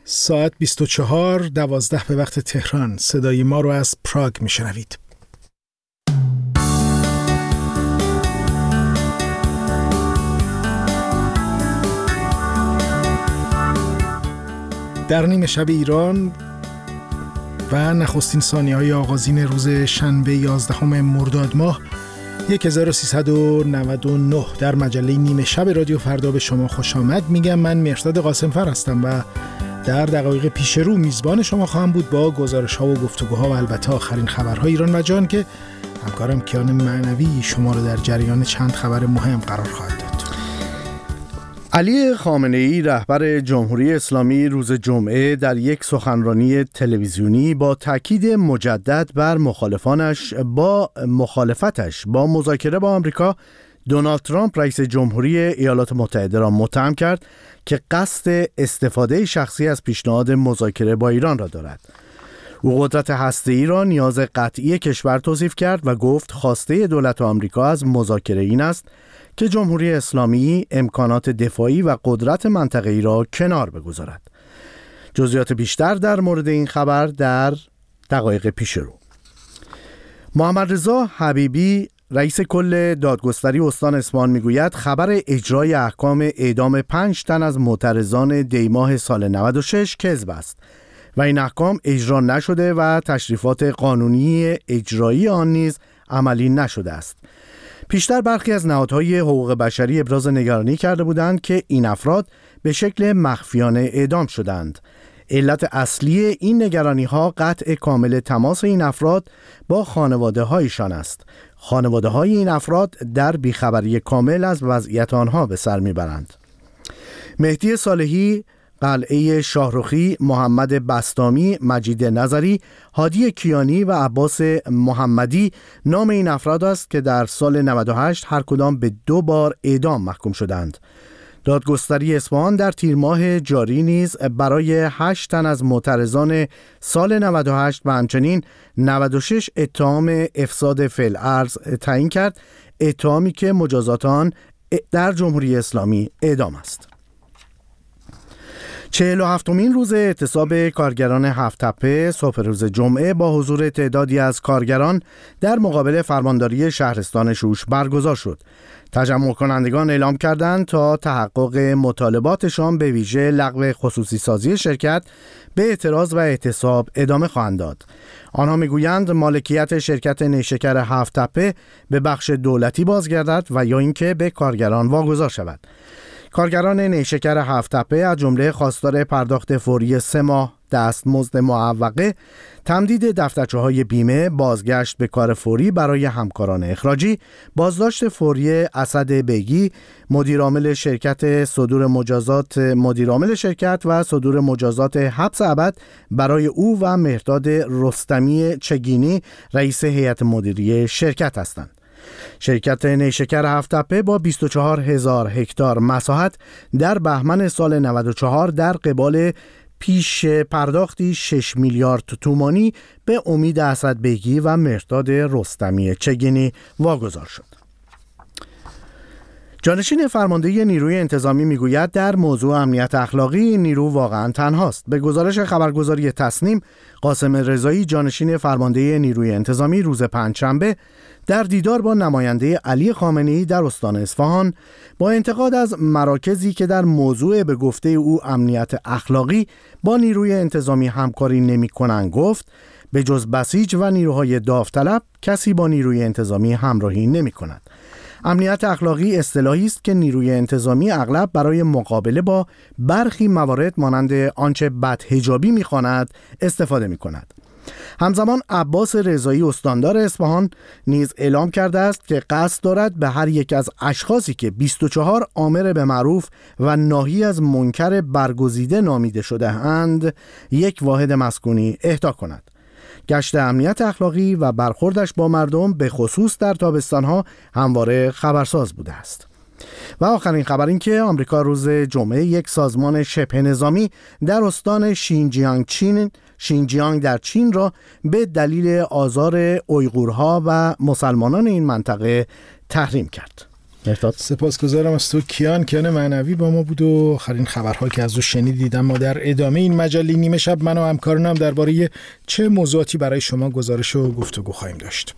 ساعت 24:12 به وقت تهران. صدای ما رو از پراگ میشنوید. در نیمه شب ایران و نخستین ثانیه‌های آغازین روز شنبه 11 مرداد ماه 1399 در مجله نیمه شب رادیو فردا به شما خوش آمد میگم. من مهرداد قاسمفر هستم و در دقایق پیش رو میزبان شما خواهم بود با گزارش‌ها و گفتگوها و البته آخرین خبرهای ایران و جهان که همکارم کیان معنوی شما رو در جریان چند خبر مهم قرار خواهد داد. علی خامنه‌ای رهبر جمهوری اسلامی روز جمعه در یک سخنرانی تلویزیونی با تاکید مجدد بر مخالفتش با مذاکره با آمریکا، دونالد ترامپ رئیس جمهوری ایالات متحده را متهم کرد که قصد استفاده شخصی از پیشنهاد مذاکره با ایران را دارد. او قدرت هسته‌ای را نیاز قطعی کشور توصیف کرد و گفت خواسته دولت آمریکا از مذاکره این است که جمهوری اسلامی امکانات دفاعی و قدرت منطقه‌ای را کنار بگذارد. جزئیات بیشتر در مورد این خبر در دقایق پیش رو. محمد رضا حبیبی رئیس کل دادگستری استان اصفهان میگوید خبر اجرای احکام اعدام 5 تن از معترضان دیماه سال 96 کذب است و این احکام اجرا نشده و تشریفات قانونی اجرایی آن نیز عملی نشده است. پیشتر برخی از نهادهای حقوق بشری ابراز نگرانی کرده بودند که این افراد به شکل مخفیانه اعدام شدند. علت اصلی این نگرانی‌ها قطع کامل تماس این افراد با خانواده‌هایشان است. خانواده‌های این افراد در بیخبری کامل از وضعیت آنها به سر میبرند. مهدی صالحی، قلعه شاهرخی، محمد بستامی، مجید نظری، هادی کیانی و عباس محمدی نام این افراد است که در سال 98 هر کدام به 2 بار اعدام محکوم شدند. دادگستری اصفهان در تیر ماه جاری نیز برای 8 تن از معترضان سال 98 و همچنین 96 اتهام افساد فی الارض تعیین کرد، اتهامی که مجازات آن در جمهوری اسلامی اعدام است. 47مین روز اعتصاب کارگران هفت‌تپه صبح روز جمعه با حضور تعدادی از کارگران در مقابل فرمانداری شهرستان شوش برگزار شد. تجمع کنندگان اعلام کردند تا تحقق مطالباتشان به ویژه لغو خصوصی سازی شرکت به اعتراض و اعتصاب ادامه خواهند داد. آنها میگویند مالکیت شرکت نیشکر هفت‌تپه به بخش دولتی بازگردد و یا اینکه به کارگران واگذار شود. کارگران نیشکر هفت‌تپه از جمله خواستار پرداخت فوری 3 ماه دستمزد معوقه، تمدید دفترچه‌های بیمه، بازگشت به کار فوری برای همکاران اخراجی، بازداشت فوری اسد بیگی، مدیرعامل شرکت و صدور مجازات حبس ابد برای او و مهرداد رستمی چگینی رئیس هیئت مدیره شرکت هستند. شرکت نیشکر هفت‌تپه با 24,000 هکتار مساحت در بهمن سال 94 در قبال پیش پرداختی 6 میلیارد تومانی به امید اسد بیگی و مهرداد رستمی چگینی واگذار شد. جانشین فرمانده نیروی انتظامی میگوید در موضوع امنیت اخلاقی این نیرو واقعا تنهاست. به گزارش خبرگزاری تصنیم، قاسم رضایی جانشین فرمانده نیروی انتظامی روز پنجشنبه در دیدار با نماینده علی خامنه‌ای در استان اصفهان با انتقاد از مراکزی که در موضوع به گفته او امنیت اخلاقی با نیروی انتظامی همکاری نمی‌کنند گفت به جز بسیج و نیروهای داوطلب کسی با نیروی انتظامی همراهی نمی‌کند. امنیت اخلاقی اصطلاحی است که نیروی انتظامی اغلب برای مقابله با برخی موارد مانند آنچه بدحجابی می‌خواند استفاده می‌کند. همزمان عباس رضایی استاندار اصفهان نیز اعلام کرده است که قصد دارد به هر یک از اشخاصی که 24 آمر به معروف و ناهی از منکر برگزیده نامیده شده اند یک واحد مسکونی اهدا کند. گشت امنیت اخلاقی و برخوردش با مردم به خصوص در تابستانها همواره خبرساز بوده است. و آخرین خبر این که آمریکا روز جمعه یک سازمان شبه نظامی در استان شینجیانگ در چین را به دلیل آزار اویغورها و مسلمانان این منطقه تحریم کرد. سپاسگزارم از تو کیان معنوی با ما بود و آخرین خبرها که از او شنیدید. اما در ادامه این مجله نیمه شب من و همکارانم درباره چه موضوعاتی برای شما گزارش و گفتگو خواهیم داشت.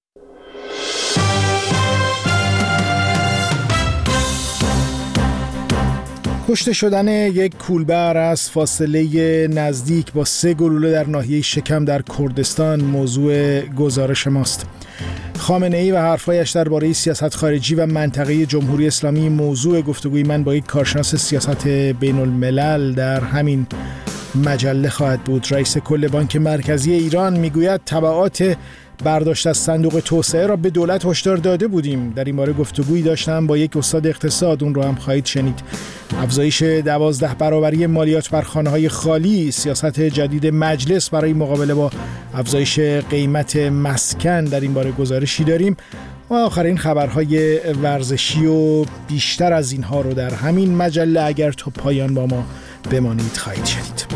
کشته شدن یک کولبر از فاصله نزدیک با 3 گلوله در ناحیه شکم در کردستان موضوع گزارش ماست. خامنه‌ای و حرفایش درباره سیاست خارجی و منطقه جمهوری اسلامی موضوع گفتگوی من با یک کارشناس سیاست بین الملل در همین مجله خواهد بود. رئیس کل بانک مرکزی ایران میگوید تبعات برداشت از صندوق توسعه را به دولت هشدار داده بودیم. در این باره گفتگویی داشتم با یک استاد اقتصاد، اون رو هم خواهید شنید. افزایش 12 برابری مالیات بر خانه‌های خالی، سیاست جدید مجلس برای مقابله با افزایش قیمت مسکن، در این باره گزارشی داریم. و آخرین خبرهای ورزشی و بیشتر از اینها رو در همین مجله اگر تا پایان با ما بمانید خواهید شنید.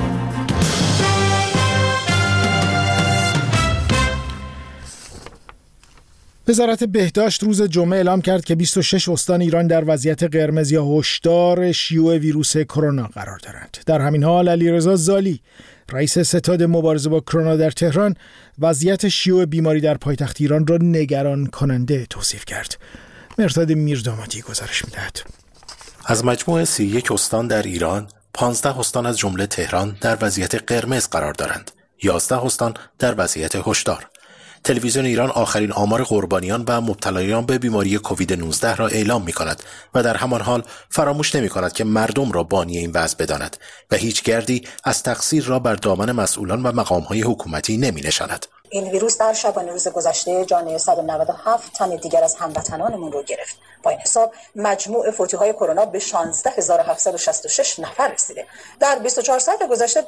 وزارت بهداشت روز جمعه اعلام کرد که 26 استان ایران در وضعیت قرمز یا هشدار شیوع ویروس کرونا قرار دارند. در همین حال علیرضا زالی، رئیس ستاد مبارزه با کرونا در تهران، وضعیت شیوع بیماری در پایتخت ایران را نگران کننده توصیف کرد. مرتاد میردامادی گزارش می‌دهد. از مجموع 31 استان در ایران، 15 استان از جمله تهران در وضعیت قرمز قرار دارند. 11 استان در وضعیت هشدار. تلویزیون ایران آخرین آمار قربانیان و مبتلایان به بیماری کووید 19 را اعلام می کند و در همان حال فراموش نمی کند که مردم را بانی این وضع بداند و هیچ گردی از تقصیر را بر دامن مسئولان و مقام‌های حکومتی نمی نشاند. این ویروس در شبانه روز گذشته جان 197 تن دیگر از هموطنانمون رو گرفت. با این حساب مجموع فوتی‌های کرونا به 16766 نفر رسیده. در 24 ساعت گذشته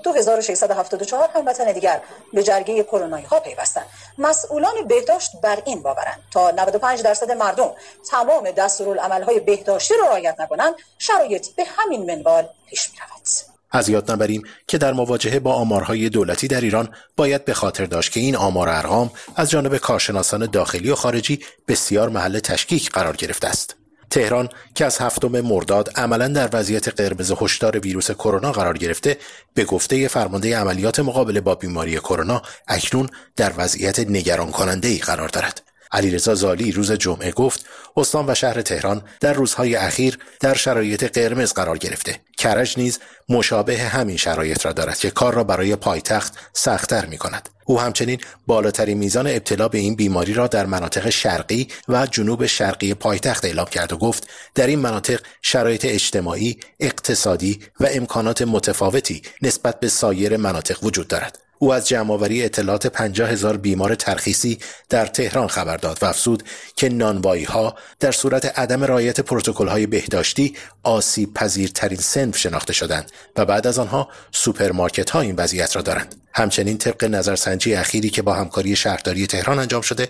2674 هموطن دیگر به جرگه کرونایی ها پیوستند. مسئولان بهداشت بر این باورند تا 95% مردم تمام دستورالعمل‌های بهداشتی را رعایت نکنند، شرایط به همین منوال پیش می‌رود. از یاد نبریم که در مواجهه با آمارهای دولتی در ایران باید به خاطر داشت که این آمار و ارقام از جانب کارشناسان داخلی و خارجی بسیار محل تشکیک قرار گرفته است. تهران که از 7 مرداد عملاً در وضعیت قرمز هشدار ویروس کرونا قرار گرفته، به گفته فرمانده عملیات مقابله با بیماری کرونا اکنون در وضعیت نگران کننده‌ای قرار دارد. علیرضا زالی روز جمعه گفت استان و شهر تهران در روزهای اخیر در شرایط قرمز قرار گرفته. کرج نیز مشابه همین شرایط را دارد که کار را برای پایتخت سخت‌تر می‌کند. او همچنین بالاترین میزان ابتلا به این بیماری را در مناطق شرقی و جنوب شرقی پایتخت اعلام کرد و گفت در این مناطق شرایط اجتماعی، اقتصادی و امکانات متفاوتی نسبت به سایر مناطق وجود دارد. او از جمع‌آوری اطلاعات 50,000 بیمار ترخیصی در تهران خبر داد و افزود که نانوایی‌ها در صورت عدم رعایت پروتکل‌های بهداشتی آسیب پذیرترین صنف شناخته شدند و بعد از آنها سوپرمارکت‌ها این وضعیت را دارند. همچنین طبق نظرسنجی اخیری که با همکاری شهرداری تهران انجام شده،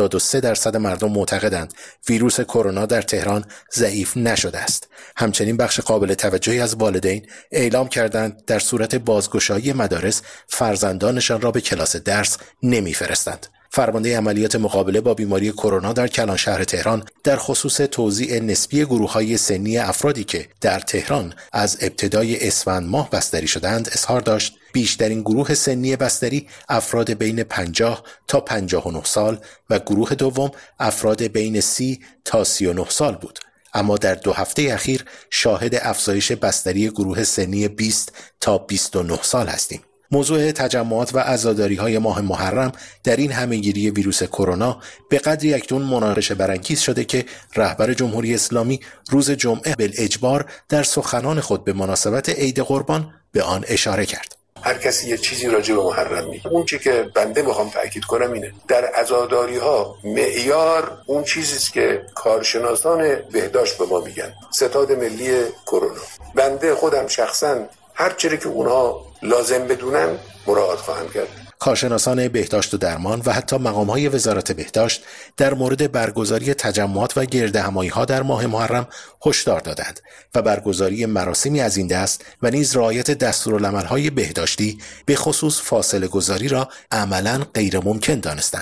73% مردم معتقدند ویروس کرونا در تهران ضعیف نشده است. همچنین بخش قابل توجهی از والدین اعلام کردند در صورت بازگشایی مدارس فرزندانشان را به کلاس درس نمی‌فرستند. فرمانده عملیات مقابله با بیماری کرونا در کلان شهر تهران در خصوص توزیع نسبی گروه‌های سنی افرادی که در تهران از ابتدای اسفند ماه بستری شدند اظهار داشت بیشترین گروه سنی بستری افراد بین 50 تا 59 سال و گروه دوم افراد بین 30 تا 39 سال بود. اما در 2 هفته اخیر شاهد افزایش بستری گروه سنی 20 تا 29 سال هستیم. موضوع تجمعات و عزاداری‌های ماه محرم در این همه‌گیری ویروس کرونا به قدری اکنون مناقشه برانگیز شده که رهبر جمهوری اسلامی روز جمعه بالاجبار در سخنان خود به مناسبت عید قربان به آن اشاره کرد. هر کسی یه چیزی راجع به محرم میگه. اون چیزی که بنده میخوام تاکید کنم اینه در عزاداری‌ها معیار اون چیزی است که کارشناسان بهداشت به ما میگن، ستاد ملی کرونا. بنده خودم شخصاً هر چیزی که اونها لازم بدونن مراعات خواهم کرد. کارشناسان بهداشت و درمان و حتی مقام‌های وزارت بهداشت در مورد برگزاری تجمعات و گردهمایی‌ها در ماه محرم هشدار دادند و برگزاری مراسمی از این دست و نیز رعایت دستورالعمل‌های بهداشتی به خصوص فاصله گذاری را عملاً غیر ممکن دانستند.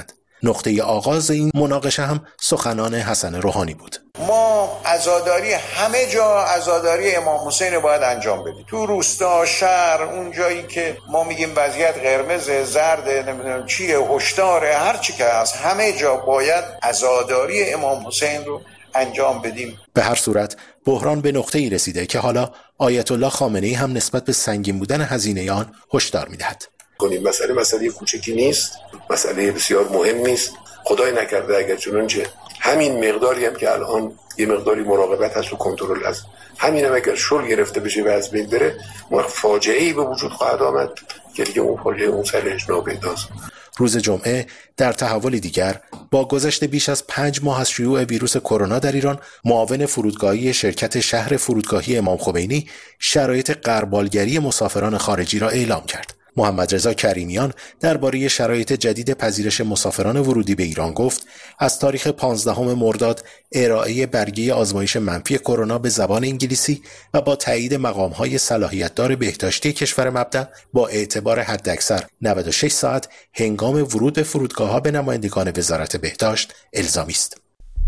نقطه آغاز این مناقشه هم سخنان حسن روحانی بود. ما عزاداری همه جا عزاداری امام حسین باید انجام بدیم. تو روستا، شهر، اون جایی که ما میگیم وضعیت قرمز، زرد، نمیدونم چیه، هشداره، هر چی که هست، همه جا باید عزاداری امام حسین رو انجام بدیم. به هر صورت بحران به نقطه‌ای رسیده که حالا آیت الله خامنه‌ای هم نسبت به سنگین بودن هزینه آن هشدار می‌دهد. مسئله کوچکی نیست، مسئله بسیار مهم نیست. خدای نکرده اگر چنانچه همین مقداری هم که الان یه مقداری مراقبت هست و کنترل هست، همین هم اگر شل گرفته بشه و از بین بره، فاجعه‌ای به وجود خواهد آمد که دیگه اون فاجعه اون سرش ناپیداست. روز جمعه در تحولی دیگر با گذشت بیش از 5 ماه از شیوع ویروس کرونا در ایران، معاون فرودگاهی شرکت شهر فرودگاهی امام خمینی شرایط غربالگری مسافران خارجی را اعلام کرد. محمد رضا کریمیان درباره شرایط جدید پذیرش مسافران ورودی به ایران گفت از تاریخ 15 مرداد ارائه برگه آزمایش منفی کرونا به زبان انگلیسی و با تایید مقام‌های صلاحیت‌دار بهداشتی کشور مبدأ با اعتبار حداکثر 96 ساعت هنگام ورود به فرودگاه‌ها به نمایندگان وزارت بهداشت الزامی است.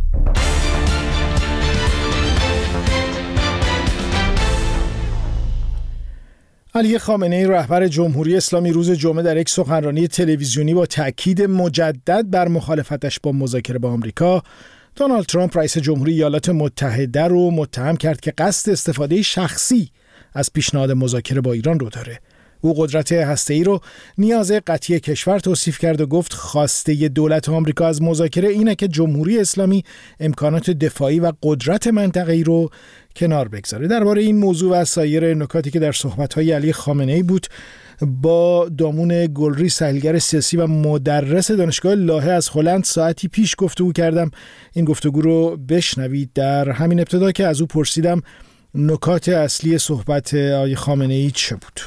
علی خامنه‌ای رهبر جمهوری اسلامی روز جمعه در یک سخنرانی تلویزیونی با تاکید مجدد بر مخالفتش با مذاکره با آمریکا، دونالد ترامپ رئیس جمهوری ایالات متحده رو متهم کرد که قصد استفاده شخصی از پیشنهاد مذاکره با ایران رو داره. او قدرت هسته‌ای رو نیاز قطعی کشور توصیف کرد و گفت خواسته دولت آمریکا از مذاکره اینه که جمهوری اسلامی امکانات دفاعی و قدرت منطقه‌ای رو کنار بگذاره. درباره این موضوع و سایر نکاتی که در صحبت‌های علی خامنه‌ای بود با دامون گلری، تحلیلگر سیاسی و مدرس دانشگاه لاهه از هلند ساعتی پیش گفتگو کردم. این گفتگو رو بشنوید. در همین ابتدا که از او پرسیدم نکات اصلی صحبت آقای خامنه‌ای چه بود؟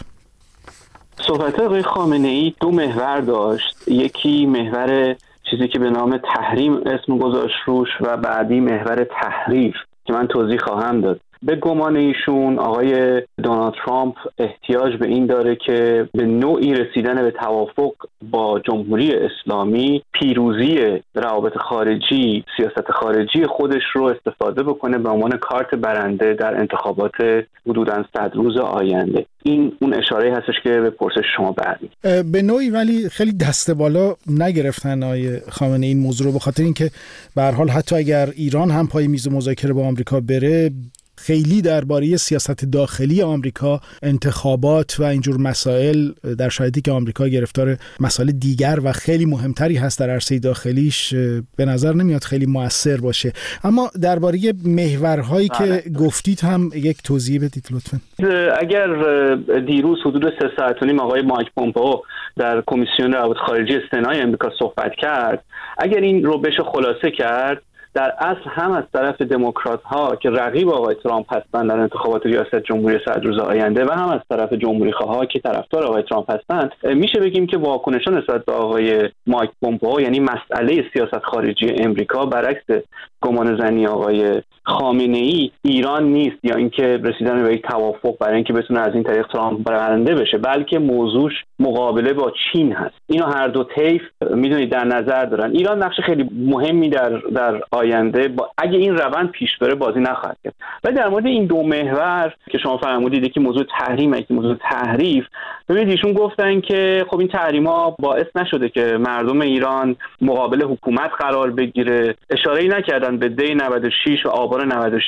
صحبت آقای خامنه‌ای دو محور داشت. یکی محور چیزی که به نام تحریم اسم گذاشت روش و بعدی محور تحریف که من توضیح خواهم داد. به گمان ایشون آقای دونالد ترامپ احتیاج به این داره که به نوعی رسیدن به توافق با جمهوری اسلامی پیروزی روابط خارجی، سیاست خارجی خودش رو استفاده بکنه به عنوان کارت برنده در انتخابات حدوداً 100 روز آینده. این اون اشاره هستش که به پرسش شما برمیگرده. به نوعی ولی خیلی دست بالا نگرفتن آقای خامنه‌ای این موضوع رو، به خاطر اینکه به هر حال حتی اگر ایران هم پای میز مذاکره با آمریکا بره، خیلی درباره سیاست داخلی آمریکا، انتخابات و اینجور مسائل، در شرایطی که آمریکا گرفتار مسائل دیگر و خیلی مهمتری هست در عرصه داخلیش، به نظر نمیاد خیلی مؤثر باشه. اما درباره محورهایی که گفتید هم یک توضیح بدید لطفاً. اگر دیروز حدود 3 ساعت و نیم آقای مایک پومپئو در کمیسیون روابط خارجه سنای آمریکا صحبت کرد، اگر این رو بشه خلاصه کرد، در اصل هم از طرف دموکرات ها که رقیب آقای ترامپ هستند در انتخابات ریاست جمهوری 100 روز آینده و هم از طرف جمهوری خواها که طرفدار آقای ترامپ هستند، میشه بگیم که واکنشان نسبت به آقای مایک پومپئو، یعنی مسئله سیاست خارجی امریکا، برعکس گمان زنی آقای خامنه‌ای ایران نیست یا اینکه رسیدن به یک توافق برای اینکه بتونه از این طریق ترامپ برنده بشه، بلکه موضوعش مقابله با چین هست. اینو هر دو طیف میدونید در نظر دارن. ایران نقش خیلی مهمی در آینده اگه این روند پیش بره بازی نخواهد کرد. و در مورد این دو محور که شما فرمودید که موضوع تحریم که موضوع تحریف، ببینید ایشون گفتن که خب این تحریم‌ها باعث نشده که مردم ایران مقابل حکومت قرار بگیره. اشاره‌ای نکردن به دی 96 و آبان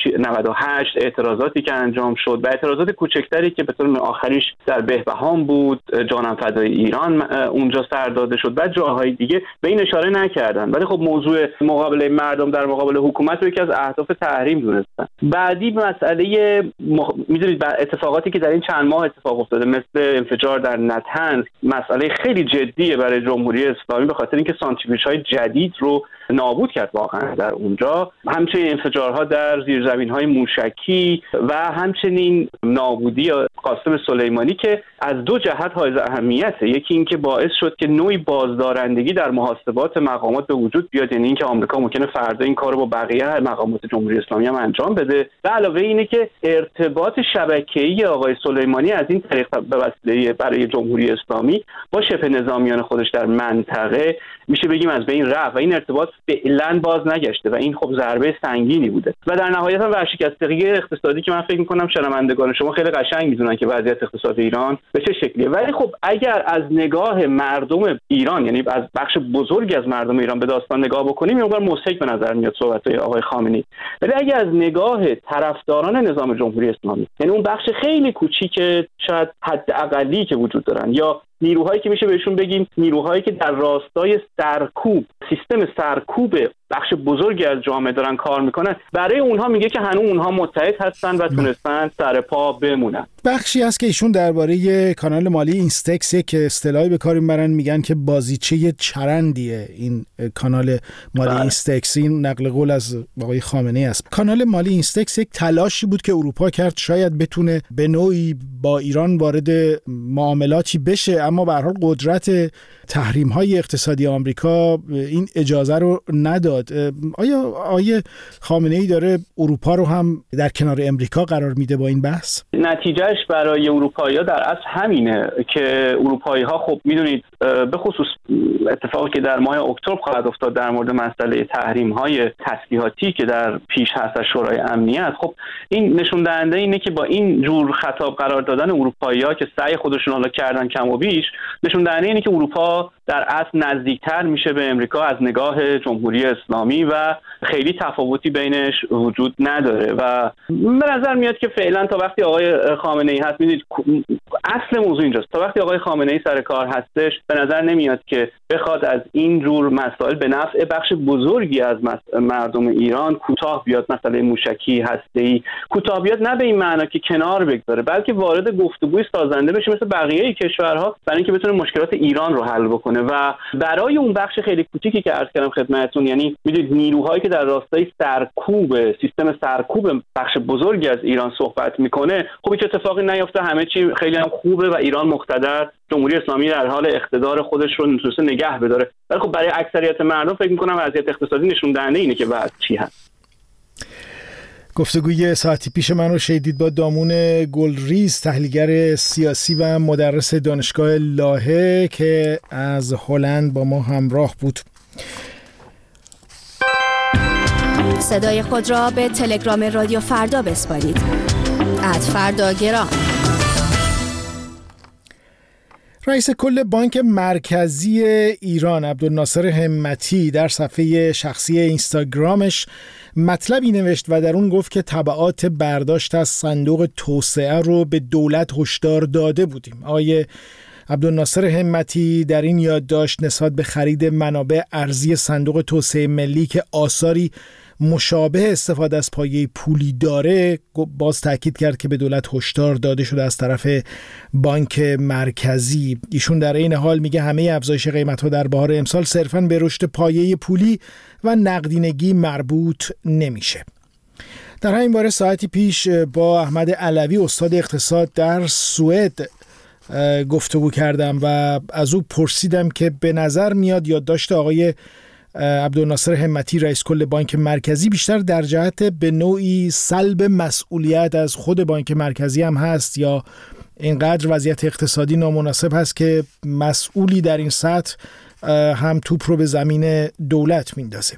98 اعتراضاتی که انجام شد و اعتراضات کوچکتری که به طور آخریش در بهبهان بود، جانم فدای ایران اونجا سر داده شد و جاهای دیگه به این اشاره نکردن. ولی خب موضوع مقابله مردم در مقابل حکومت رو یکی از اهداف تحریم دونستن. بعدی مسئله میدونید اتفاقاتی که در این چند ماه اتفاق افتاده مثل انفجار در نتنز مسئله خیلی جدیه برای جمهوری اسلامی، به خاطر اینکه سانتریفیوژهای جدید رو نابود کرد واقعا در اونجا. همچنین انفجارها در زیرزمین‌های موشکی و همچنین نابودی قاسم سلیمانی که از دو جهت حائز اهمیته. یکی این که باعث شد که نوعی بازدارندگی در محاسبات مقامات به وجود بیاد، یعنی اینکه آمریکا ممکنه فردا این کارو با بقیه مقامات جمهوری اسلامی هم انجام بده، و علاوه اینه که ارتباط شبکه‌ای آقای سلیمانی از این طریق به وسیله برای جمهوری اسلامی با شبه نظامیان خودش در منطقه میشه بگیم از بین رفت و این ارتباط فعلا باز نگشته و این خب ضربه سنگینی بوده. و در نهایت هم ورشکستگی اقتصادی که من فکر می‌کنم شنوندگان شما خیلی قشنگ می‌دونن که وضعیت اقتصاد ایران به چه شکلیه، ولی خب اگر از نگاه مردم ایران، یعنی از بخش بزرگی از مردم ایران به داستان نگاه بکنیم، یه مقدار مضحک به نظر میاد صحبت‌های آقای خامنه‌ای، ولی اگر از نگاه طرفداران نظام جمهوری اسلامی، یعنی اون بخش خیلی کوچیک شاید حداقلی که وجود دارن، یا نیروهایی که میشه بهشون بگیم نیروهایی که در راستای سرکوب سیستم سرکوب بخش بزرگی از جامعه دارن کار میکنن، برای اونها میگه که هنوز اونها متحد هستن و تونستن سر پا بمونن. بخشی هست که ایشون درباره کانال مالی اینستکس که اصطلاحی به کار میبرن، میگن که بازیچه چرندیه این کانال مالی اینستکس. این نقل قول از آقای خامنه‌ای است. کانال مالی اینستکس یک تلاشی بود که اروپا کرد شاید بتونه به نوعی با ایران وارد معاملاتی بشه، اما به هر حال قدرت تحریم‌های اقتصادی آمریکا این اجازه رو نداد. آیا آقای خامنه‌ای داره اروپا رو هم در کنار امریکا قرار میده با این بحث؟ نتیجهش برای اروپایی‌ها در اصل همینه که اروپایی‌ها خب میدونید به خصوص اتفاقی که در ماه اکتبر خواهد افتاد در مورد مسئله تحریم‌های تسلیحاتی که در پیش هست از شورای امنیت، خب این نشون دهنده اینه که با این جور خطاب قرار دادن اروپایی‌ها که سعی خودشون حالا کردن کم و بیش، نشون دهنده اینه که اروپا در اصل نزدیکتر میشه به امریکا از نگاه جمهوری اسلامی و خیلی تفاوتی بینش وجود نداره. و به نظر میاد که فعلا تا وقتی آقای خامنه‌ای هست، میدونید اصل موضوع اینجاست، تا وقتی آقای خامنه‌ای سر کار هستش به نظر نمیاد که بخواد از این جور مسائل به نفع بخش بزرگی از مردم ایران کوتاه بیاد. مسئله موشکی هسته‌ای کوتاه بیاد، نه به این معنا که کنار بگذاره، بلکه وارد گفتگوی سازنده بشه مثل بقیه کشورها برای اینکه بتونه مشکلات ایران رو حل بکنه. و برای اون بخش خیلی کوچیکی که عرض کردم خدمتتون، یعنی میدونید نیروهایی که در راستای سرکوب سیستم سرکوب بخش بزرگی از ایران صحبت میکنه، خب هیچ اتفاقی نیفته، همه چی خیلی هم خوبه و ایران مقتدر، جمهوری اسلامی در حال اقتدار خودش رو میتونه نگه بداره. ولی خب برای اکثریت مردم فکر میکنم وضعیت اقتصادی نشون دهنده اینه که وضع چی هست. گفتگوی ساعتی پیش من رو شنیدید با دامون گلریز، تحلیلگر سیاسی و مدرس دانشگاه لاهه که از هلند با ما همراه بود. صدای خود را به تلگرام رادیو فردا بسپارید. @فرداگرام. رئیس کل بانک مرکزی ایران عبدالناصر همتی در صفحه شخصی اینستاگرامش مطلبی نوشت و در اون گفت که تبعات برداشت از صندوق توسعه رو به دولت هشدار داده بودیم. آقای عبدالناصر همتی در این یادداشت نسبت به خرید منابع ارزی صندوق توسعه ملی که آثاری مشابه استفاده از پایه پولی داره باز تاکید کرد که به دولت هشدار داده شده از طرف بانک مرکزی. ایشون در این حال میگه همه افزایش قیمت‌ها در بهار امسال صرفاً به رشد پایه پولی و نقدینگی مربوط نمیشه. در همین باره ساعتی پیش با احمد علوی استاد اقتصاد در سوئد گفتگو کردم و از او پرسیدم که به نظر میاد یادداشت آقای عبدالناصر همتی رئیس کل بانک مرکزی بیشتر در جهت به نوعی سلب مسئولیت از خود بانک مرکزی هم هست یا اینقدر وضعیت اقتصادی نامناسب هست که مسئولی در این سطح هم توپ رو به زمین دولت میندازه.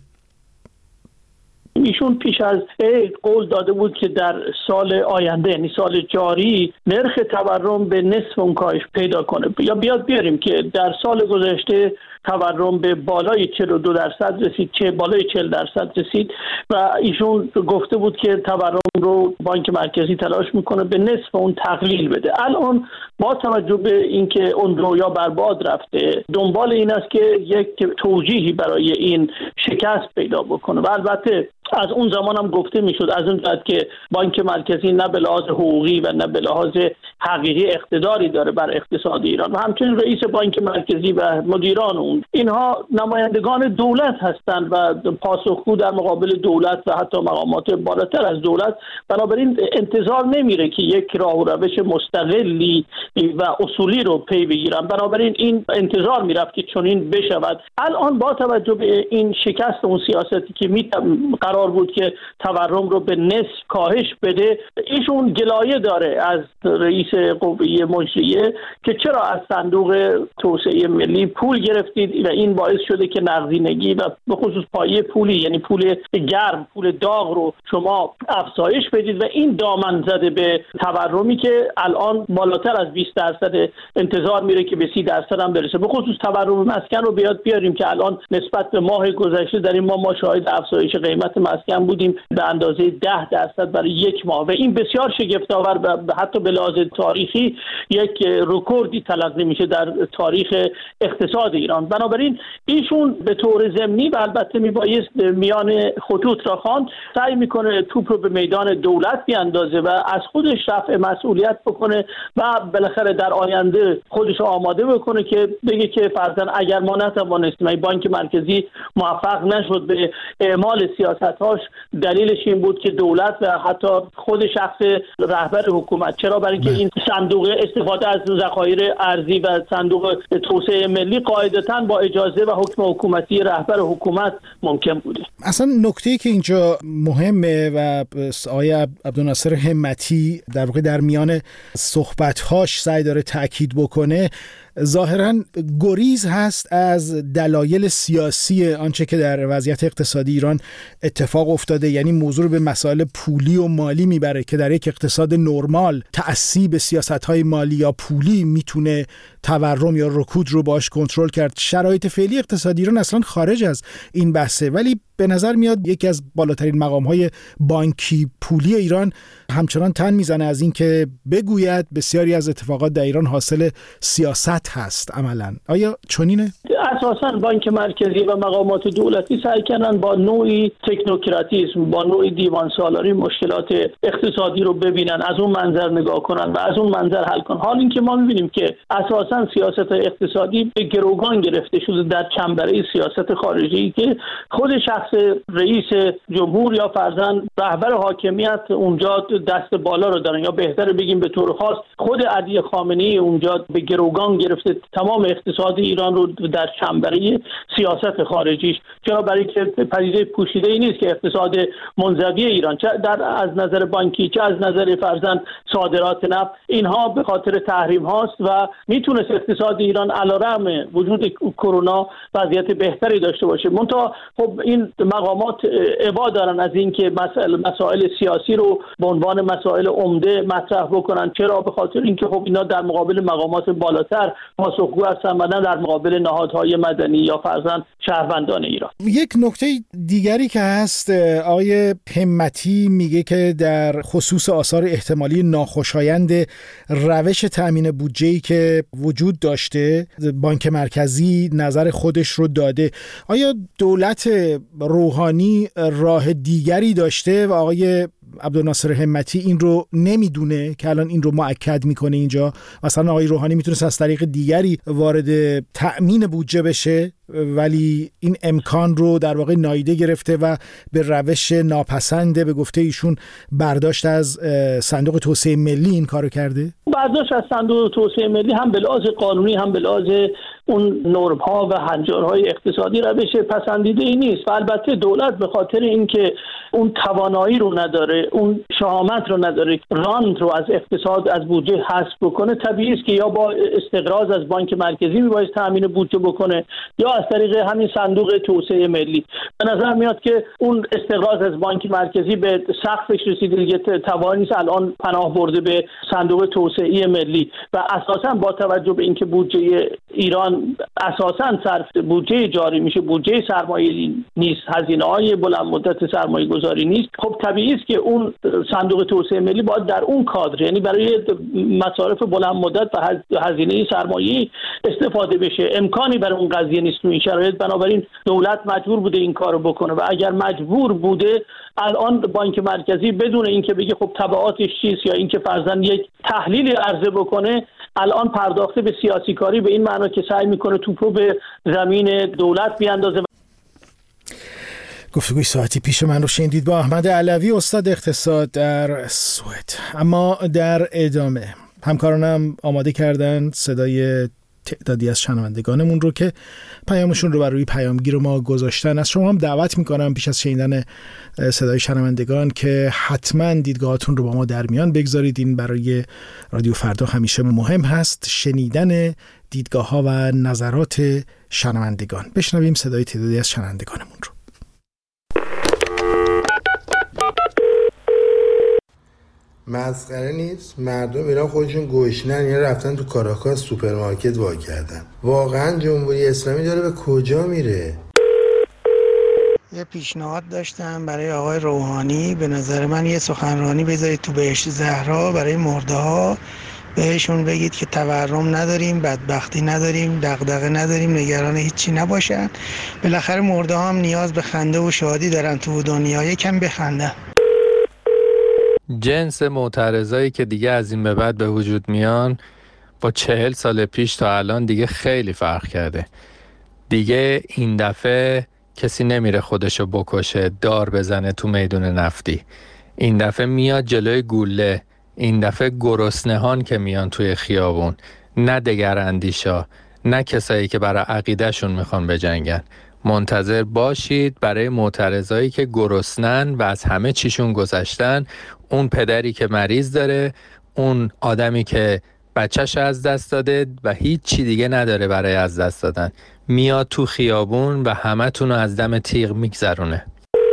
ایشون پیش از عید قول داده بود که در سال آینده یعنی سال جاری نرخ تورم به نصف اون کاهش پیدا کنه. یا بیاد بیاریم که در سال گذشته تورم به بالای 42% رسید، چه بالای 40% رسید و ایشون گفته بود که تورم رو بانک مرکزی تلاش میکنه به نصف اون تقلیل بده. الان با توجه به اینکه اون رویا برباد رفته، دنبال این است که یک توجیهی برای این شکست پیدا بکنه و البته از اون زمان هم گفته میشد از اون جهت که بانک مرکزی نه به لحاظ حقوقی و نه به لحاظ حقیقی اقتداری داره بر اقتصاد ایران و همچنین رئیس بانک مرکزی و مدیران اون اینها نمایندگان دولت هستند و پاسخگو در مقابل دولت و حتی مقامات بالاتر از دولت. بنابراین انتظار نمیره که یک راه و روش مستقلی و اصولی رو پی بگیرن. بنابراین این انتظار میرفت که چنین بشود. الان با توجه به این شکست اون سیاستی که قرار بود که تورم رو به نصف کاهش بده، ایشون گلایه داره از رئیس قوه مجریه که چرا از صندوق توسعه ملی پول گرفتید و این باعث شده که نقدینگی و به خصوص پایه پولی یعنی پول گرم، پول داغ رو شما افزایش بدید و این دامن زده به تورمی که الان بالاتر از 20% انتظار میره که به 30% هم برسه. به خصوص تورم مسکن رو بیاریم که الان نسبت به ماه گذشته در این ما شاهد افزایش قیمت مسکن بودیم به اندازه 10% برای یک ماه و این بسیار شگفت‌آور و حتی به لحاظ تاریخی یک رکوردی تلقی میشه در تاریخ اقتصاد ایران. بنابراین ایشون به طور ضمنی و البته میبایست میان خطوط را خواند سعی میکنه توپ رو به میدان دولت بیاندازه و از خودش رفع مسئولیت بکنه و بالاخره در آینده خودش آماده بکنه که بگه که فرضاً اگر ما نتوانستیم بانک مرکزی موفق نشد به اعمال سیاست‌هاش دلیلش این بود که دولت و حتی خود شخص رهبر حکومت. چرا؟ برای اینکه این صندوق استفاده از ذخایر ارزی و صندوق توسعه ملی قاعدتاً با اجازه و حکم حکومتی رهبر حکومت ممکن بوده. اصلا نکته‌ای که اینجا مهمه و آقای عبدالناصر همتی در واقع در میان صحبت‌هاش سعی داره تأکید بکنه ظاهراً گریز هست از دلایل سیاسی آنچه که در وضعیت اقتصادی ایران اتفاق افتاده، یعنی موضوع به مسائل پولی و مالی میبره که در یک اقتصاد نرمال تأثیر به سیاست‌های مالی یا پولی میتونه تورم یا رکود رو باش کنترل کرد. شرایط فعلی اقتصادی ایران اصلا خارج از این بحثه، ولی به نظر میاد یکی از بالاترین مقام‌های بانکی پولی ایران همچنان تن میزنه از این که بگوید بسیاری از اتفاقات در ایران حاصل سیاست هست عملاً. آیا چنینه؟ اساساً بانک مرکزی و مقامات دولتی سعی کردن با نوعی تکنوکراتیسم، با نوعی دیوان سالاری مشکلات اقتصادی رو ببینن، از اون منظر نگاه کنن و از اون منظر حل کنن. حال اینکه ما می‌بینیم که اساساً سیاست اقتصادی به گروگان گرفته شده در چنبره سیاست خارجی که خود شخص رئیس جمهور یا فرزند رهبر حاکمیت اونجا دست بالا رو دارن، یا بهتره بگیم به طور خاص خود علی خامنه‌ای اونجا به گروگان گرفته تمام اقتصاد ایران رو در چنبره سیاست خارجیش. چرا؟ برای که پدیده پوشیده‌ای نیست که اقتصاد منزوی ایران چه از نظر بانکی چه از نظر فرزند صادرات نفت اینها به خاطر تحریم هاست و میتونست اقتصاد ایران علیرغم وجود کرونا وضعیت بهتری داشته باشه. منتها خب این مقامات ابا دارن از این که مسائل سیاسی رو به عنوان مسائل عمده مطرح بکنن. چرا؟ به خاطر اینکه خب اینا در مقابل مقامات بالاتر پاسخگو هستن و نه در مقابل نهادهای مدنی یا فرزند شهروندان ایران. یک نکته دیگری که هست، آقای همتی میگه که در خصوص آثار احتمالی ناخوشایند روش تأمین بودجه‌ای که وجود داشته بانک مرکزی نظر خودش رو داده. آیا دولت روحانی راه دیگری داشته و آقای عبدالناصر همتی این رو نمیدونه که الان این رو مؤکد میکنه اینجا؟ مثلا آقای روحانی میتونه از طریق دیگری وارد تأمین بودجه بشه ولی این امکان رو در واقع نادیده گرفته و به روش ناپسنده به گفته ایشون برداشت از صندوق توسعه ملی این کارو کرده. برداشت از صندوق توسعه ملی هم به لحاظ قانونی هم به لحاظ اون نرم‌ها و هنجارهای اقتصادی روش پسندیده ای نیست و البته دولت به خاطر اینکه اون توانایی رو نداره، اون شهامت رو نداره راند رو از اقتصاد از بودجه حذف بکنه، طبیعی است که یا با استقراض از بانک مرکزی میباید تامین بودجه بکنه یا از طریق همین صندوق توسعه ملی. به نظر میاد که اون استقراض از بانک مرکزی به سقفش رسیده دیگه، توانی نیست الان پناه برده به صندوق توسعه ملی و اساساً با توجه به اینکه بودجه ایران اساساً صرف بودجه جاری میشه، بودجه سرمایه‌ای نیست، هزینه‌های بلند مدت سرمایه‌گذاری گذاری نیست. خب طبیعی است که اون صندوق توسعه ملی باید در اون کادر، یعنی برای مصارف بلند مدت و هزینه سرمایه‌ای استفاده بشه. امکانی برای اون قضیه نیست تو این شرایط، بنابراین دولت مجبور بوده این کارو بکنه و اگر مجبور بوده الان بانک مرکزی بدون اینکه بگه خب تبعاتش چیست یا اینکه فرضاً یک تحلیلی عرضه بکنه، الان پرداخته به سیاسی کاری به این معنا که سعی میکنه توپو به زمین دولت بیاندازه. گفتگوی ساعتی پیش من رو شنیدید با احمد علوی، استاد اقتصاد در سوئد. اما در ادامه همکارانم آماده کردن صدای تعدادی از شنوندگانمون رو که پیامشون رو بر روی پیامگیر ما گذاشتن. از شما هم دعوت میکنم پیش از شنیدن صدای شنوندگان که حتما دیدگاهاتون رو با ما در میان بگذارید. این برای رادیو فردا همیشه مهم هست، شنیدن دیدگاه ها و نظرات شنوندگان. بشنویم صدای تعدادی از شنوندگانمون رو. مسخره نیست، مردم ایران خودشون گشنن، یعنی رفتن تو کاراکاس سوپرمارکت وا کردن. واقعا جمهوری اسلامی داره به کجا میره؟ یه پیشنهاد داشتم برای آقای روحانی، به نظر من یه سخنرانی بذارید تو بهشت زهرا برای مرده‌ها، بهشون بگید که تورم نداریم، بدبختی نداریم، دغدغه نداریم، نگران هیچی نباشن. بالاخره مرده‌ها هم نیاز به خنده و شادی دارن تو دنیا، یکم بخندن. جنس معترضایی که دیگه از این به بعد به وجود میان با 40 سال پیش تا الان دیگه خیلی فرق کرده. دیگه این دفعه کسی نمیره خودشو بکشه، دار بزنه تو میدون نفتی. این دفعه میاد جلوی گوله. این دفعه گرسنهان که میان توی خیابون، نه دگر اندیشا، نه کسایی که برای عقیدهشون میخوان بجنگن. منتظر باشید برای معترضایی که گرسنن و از همه چیشون گذشتن. اون پدری که مریض داره، اون آدمی که بچه‌ش از دست داده و هیچ چی دیگه نداره برای از دست دادن، میاد تو خیابون و همه رو از دم تیغ میگذرونه.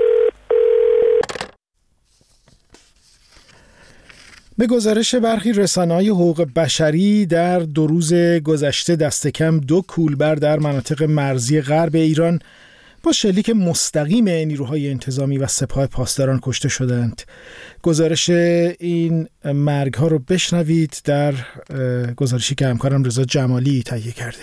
به گزارش برخی رسانه‌های حقوق بشری در 2 روز گذشته دست کم 2 کولبر در مناطق مرزی غرب ایران با شلیک مستقیم نیروهای انتظامی و سپاه پاسداران کشته شدند. گزارش این مرگ‌ها رو بشنوید در گزارشی که همکارم رضا جمالی تهیه کرده.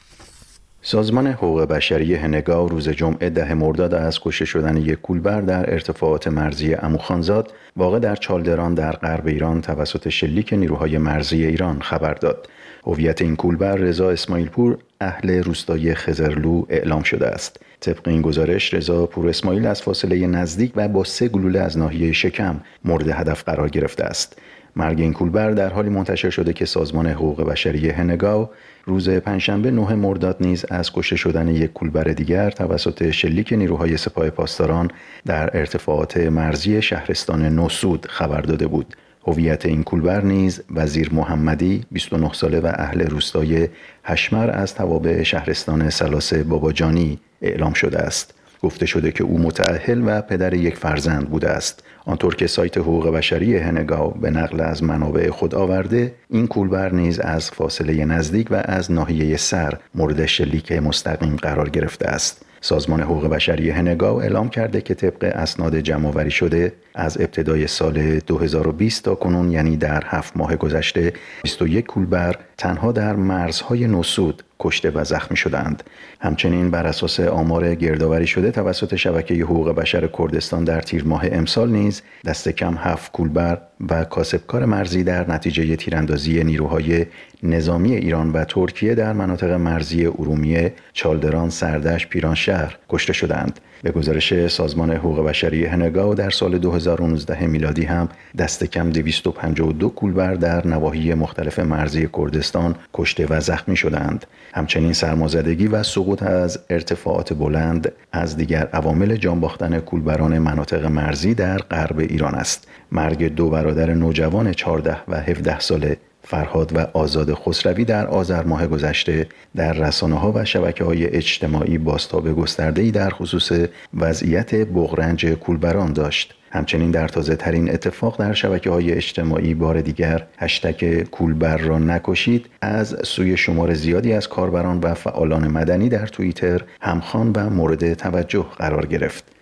سازمان حقوق بشری هنگاو روز جمعه 10 مرداد از کشته شدن یک کولبر در ارتفاعات مرزی عموخانزاد واقع در چالدران در غرب ایران توسط شلیک نیروهای مرزی ایران خبر داد. هویت این کولبر رضا اسماعیل پور اهل روستای خزرلو اعلام شده است. طبق این گزارش رضا پور اسماعیل از فاصله نزدیک و با 3 گلوله از ناحیه شکم مورد هدف قرار گرفته است. مرگ این کولبر در حالی منتشر شده که سازمان حقوق بشری هنگاو روز پنجشنبه 9 مرداد نیز از کشته شدن یک کولبر دیگر توسط شلیک نیروهای سپاه پاسداران در ارتفاعات مرزی شهرستان نوسود خبر داده بود. هویت این کولبر نیز وزیر محمدی 29 ساله و اهل روستای هشمر از توابع شهرستان سلاس باباجانی اعلام شده است. گفته شده که او متأهل و پدر یک فرزند بوده است. آنطور که سایت حقوق بشری هنگاو به نقل از منابع خود آورده، این کولبر نیز از فاصله نزدیک و از ناحیه سر مورد شلیک مستقیم قرار گرفته است. سازمان حقوق بشری هنگاو اعلام کرده که طبق اسناد جمع‌آوری شده از ابتدای سال 2020 تا کنون، یعنی در 7 ماه گذشته، 21 کولبر تنها در مرزهای نوسود کشته و زخمی شدند. همچنین بر اساس آمار گردآوری شده توسط شبکه حقوق بشر کردستان در تیر ماه امسال نیز دست کم 7 کولبر و کاسبکار مرزی در نتیجه تیراندازی نیروهای نظامی ایران و ترکیه در مناطق مرزی ارومیه، چالدران، سردش، پیرانشهر کشته شدند. به گزارش سازمان حقوق بشری هنگاو در سال 2019 میلادی هم دست کم 252 کولبر در نواحی مختلف مرزی کردستان کشته و زخمی شدند. همچنین سرمازدگی و سقوط از ارتفاعات بلند از دیگر عوامل جان باختن کولبران مناطق مرزی در غرب ایران است. مرگ 2 برادر نوجوان 14 و 17 ساله فرهاد و آزاد خسروی در آذر ماه گذشته در رسانه‌ها و شبکه‌های اجتماعی بازتاب گسترده‌ای در خصوص وضعیت بغرنج کولبران داشت. همچنین در تازه‌ترین اتفاق در شبکه‌های اجتماعی بار دیگر هشتگ کولبر را نکشید از سوی شمار زیادی از کاربران و فعالان مدنی در توییتر همخوان و مورد توجه قرار گرفت.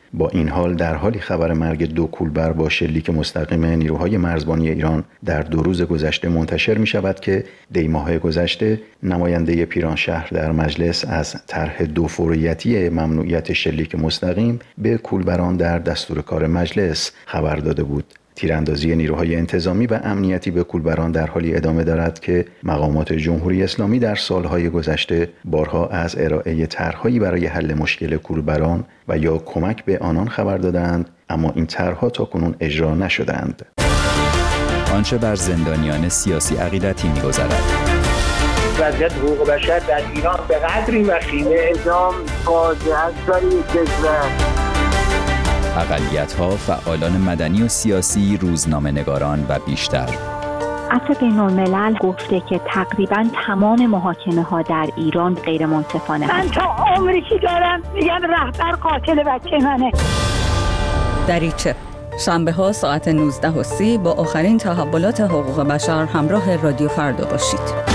با این حال در حالی خبر مرگ 2 کولبر با شلیک مستقیم نیروهای مرزبانی ایران در 2 روز گذشته منتشر می شود که دی ماه گذشته نماینده پیرانشهر در مجلس از طرح 2 فوریتی ممنوعیت شلیک مستقیم به کولبران در دستور کار مجلس خبر داده بود. تیراندازی نیروهای انتظامی و امنیتی به کولبران در حالی ادامه دارد که مقامات جمهوری اسلامی در سالهای گذشته بارها از ارائه طرح‌هایی برای حل مشکل کولبران و یا کمک به آنان خبر دادند، اما این طرح‌ها تاکنون اجرا نشدند. آنچه بر زندانیان سیاسی عقیدتی می‌گذرد. وضعیت حقوق بشر در ایران به قدری وخیمه، اعدام فاجعه است برای کشور. اقلیت‌ها، فعالان مدنی و سیاسی، روزنامه‌نگاران و بیشتر. عفو بین‌الملل گفته که تقریباً تمام محاکمه‌ها در ایران غیر منصفانه. من تا عمری که دارم میگم رهبر قاتل بچه منه. دریچه شنبه‌ها ساعت 19:30 با آخرین تحولات حقوق بشر همراه رادیو فردا باشید.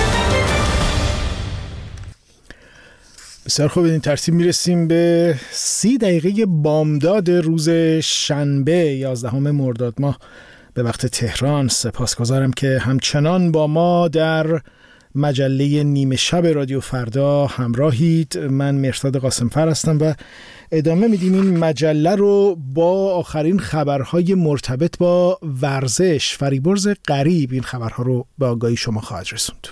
بسیار خوب، این ترتیب میرسیم به 30 دقیقه بامداد روز شنبه 11 مرداد ماه به وقت تهران. سپاسگزارم که همچنان با ما در مجله نیمه شب رادیو فردا همراهید. من مهرداد قاسمفر هستم و ادامه میدیم این مجله رو با آخرین خبرهای مرتبط با ورزش. فریبرز غریب این خبرها رو به آگاهی شما خواهد رسوند.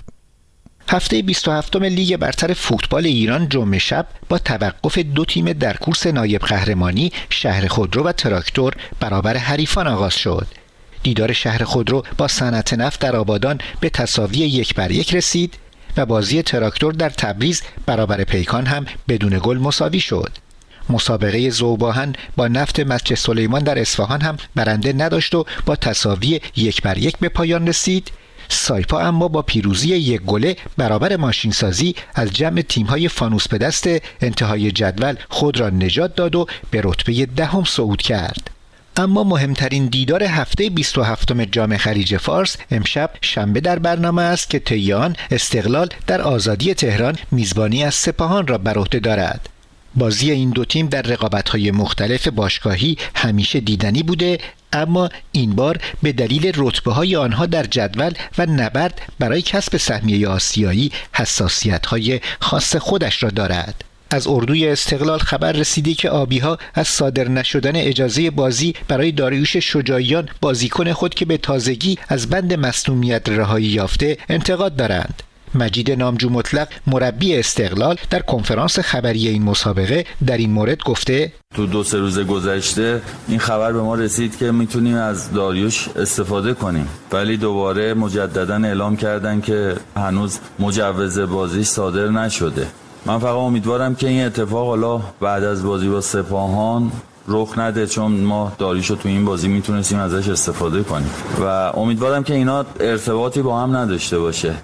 هفته 27 لیگ برتر فوتبال ایران جمعه شب با توقف 2 تیم در کورس نایب قهرمانی شهر خودرو و تراکتور برابر حریفان آغاز شد. دیدار شهر خودرو با صنعت نفت در آبادان به تساوی 1-1 رسید و بازی تراکتور در تبریز برابر پیکان هم بدون گل مساوی شد. مسابقه ذوباهن با نفت مسجد سلیمان در اصفهان هم برنده نداشت و با تساوی 1-1 به پایان رسید. سایپا اما با پیروزی 1 گله برابر ماشینسازی از جمع تیم‌های فانوس به دست انتهای جدول خود را نجات داد و به رتبه 10 صعود کرد. اما مهمترین دیدار هفته 27 جام خلیج فارس امشب شنبه در برنامه است که طی استقلال در آزادی تهران میزبانی از سپاهان را بر عهده دارد. بازی این 2 تیم در رقابت‌های مختلف باشگاهی همیشه دیدنی بوده، اما این بار به دلیل رتبه‌های آنها در جدول و نبرد برای کسب سهمیه آسیایی حساسیت‌های خاص خودش را دارد. از اردوی استقلال خبر رسیدی که آبی‌ها از صادر نشدن اجازه بازی برای داریوش شجاعیان بازیکن خود که به تازگی از بند مصدومیت رهایی یافته انتقاد دارند. مجید نامجو مطلق مربی استقلال در کنفرانس خبری این مسابقه در این مورد گفته تو 2-3 روز گذشته این خبر به ما رسید که میتونیم از داریوش استفاده کنیم، ولی دوباره مجددا اعلام کردن که هنوز مجوز بازیش صادر نشده. من فقط امیدوارم که این اتفاق حالا بعد از بازی با سپاهان رخ نده، چون ما داریوشو تو این بازی میتونستیم ازش استفاده کنیم و امیدوارم که اینا ارتباطی با هم نداشته باشه.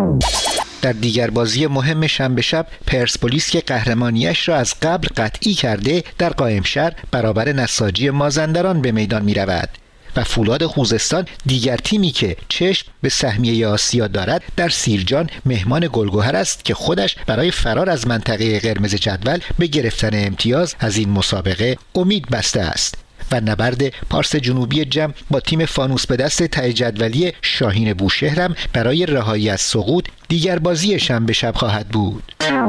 در دیگر بازی مهم شنبه شب پرسپولیس که قهرمانیش را از قبل قطعی کرده در قائمشهر برابر نساجی مازندران به میدان می رود و فولاد خوزستان دیگر تیمی که چشم به سهمیه آسیا دارد در سیرجان مهمان گلگهر است که خودش برای فرار از منطقه قرمز جدول به گرفتن امتیاز از این مسابقه امید بسته است و نبرد پارس جنوبی جم با تیم فانوس به دست ته جدولی شاهین بوشهرم برای رهایی از سقوط دیگر بازی شنبه شب خواهد بود.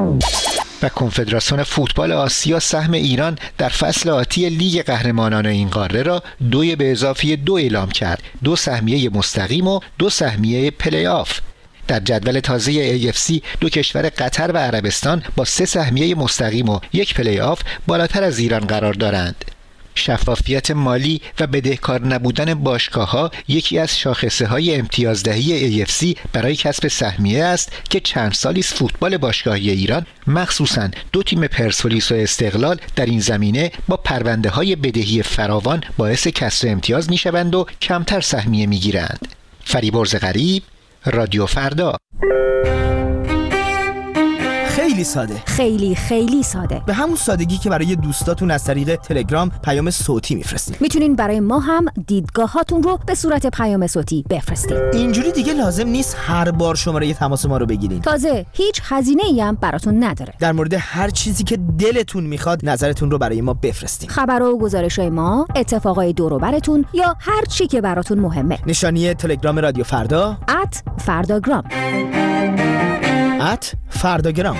و کنفدراسیون فوتبال آسیا سهم ایران در فصل آتی لیگ قهرمانان این قاره را 2 به اضافه 2 اعلام کرد، 2 سهمیه مستقیم و 2 سهمیه پلی آف. در جدول تازه AFC 2 کشور قطر و عربستان با 3 سهمیه مستقیم و 1 پلی آف بالاتر از ایران قرار دارند. شفافیت مالی و بدهکار نبودن باشگاه‌ها یکی از شاخصه‌های امتیازدهی AFC برای کسب سهمیه است که چند سالی است فوتبال باشگاهی ایران مخصوصاً 2 تیم پرسپولیس و استقلال در این زمینه با پرونده‌های بدهی فراوان باعث کسب امتیاز می‌شوند و کمتر سهمیه می‌گیرند. فریبرز غریب، رادیو فردا. خیلی ساده. خیلی خیلی ساده. به همون سادگی که برای دوستاتون از طریق تلگرام پیام صوتی میفرستین. میتونین برای ما هم دیدگاهاتون رو به صورت پیام صوتی بفرستین. اینجوری دیگه لازم نیست هر بار شماره تماس ما رو بگیرین. تازه هیچ هزینه‌ای هم براتون نداره. در مورد هر چیزی که دلتون میخواد نظرتون رو برای ما بفرستین. خبر و گزارش‌های ما، اتفاقای دور و برتون یا هر چی که براتون مهمه. نشانی تلگرام رادیو فردا @فرداگرام. @فرداگرام.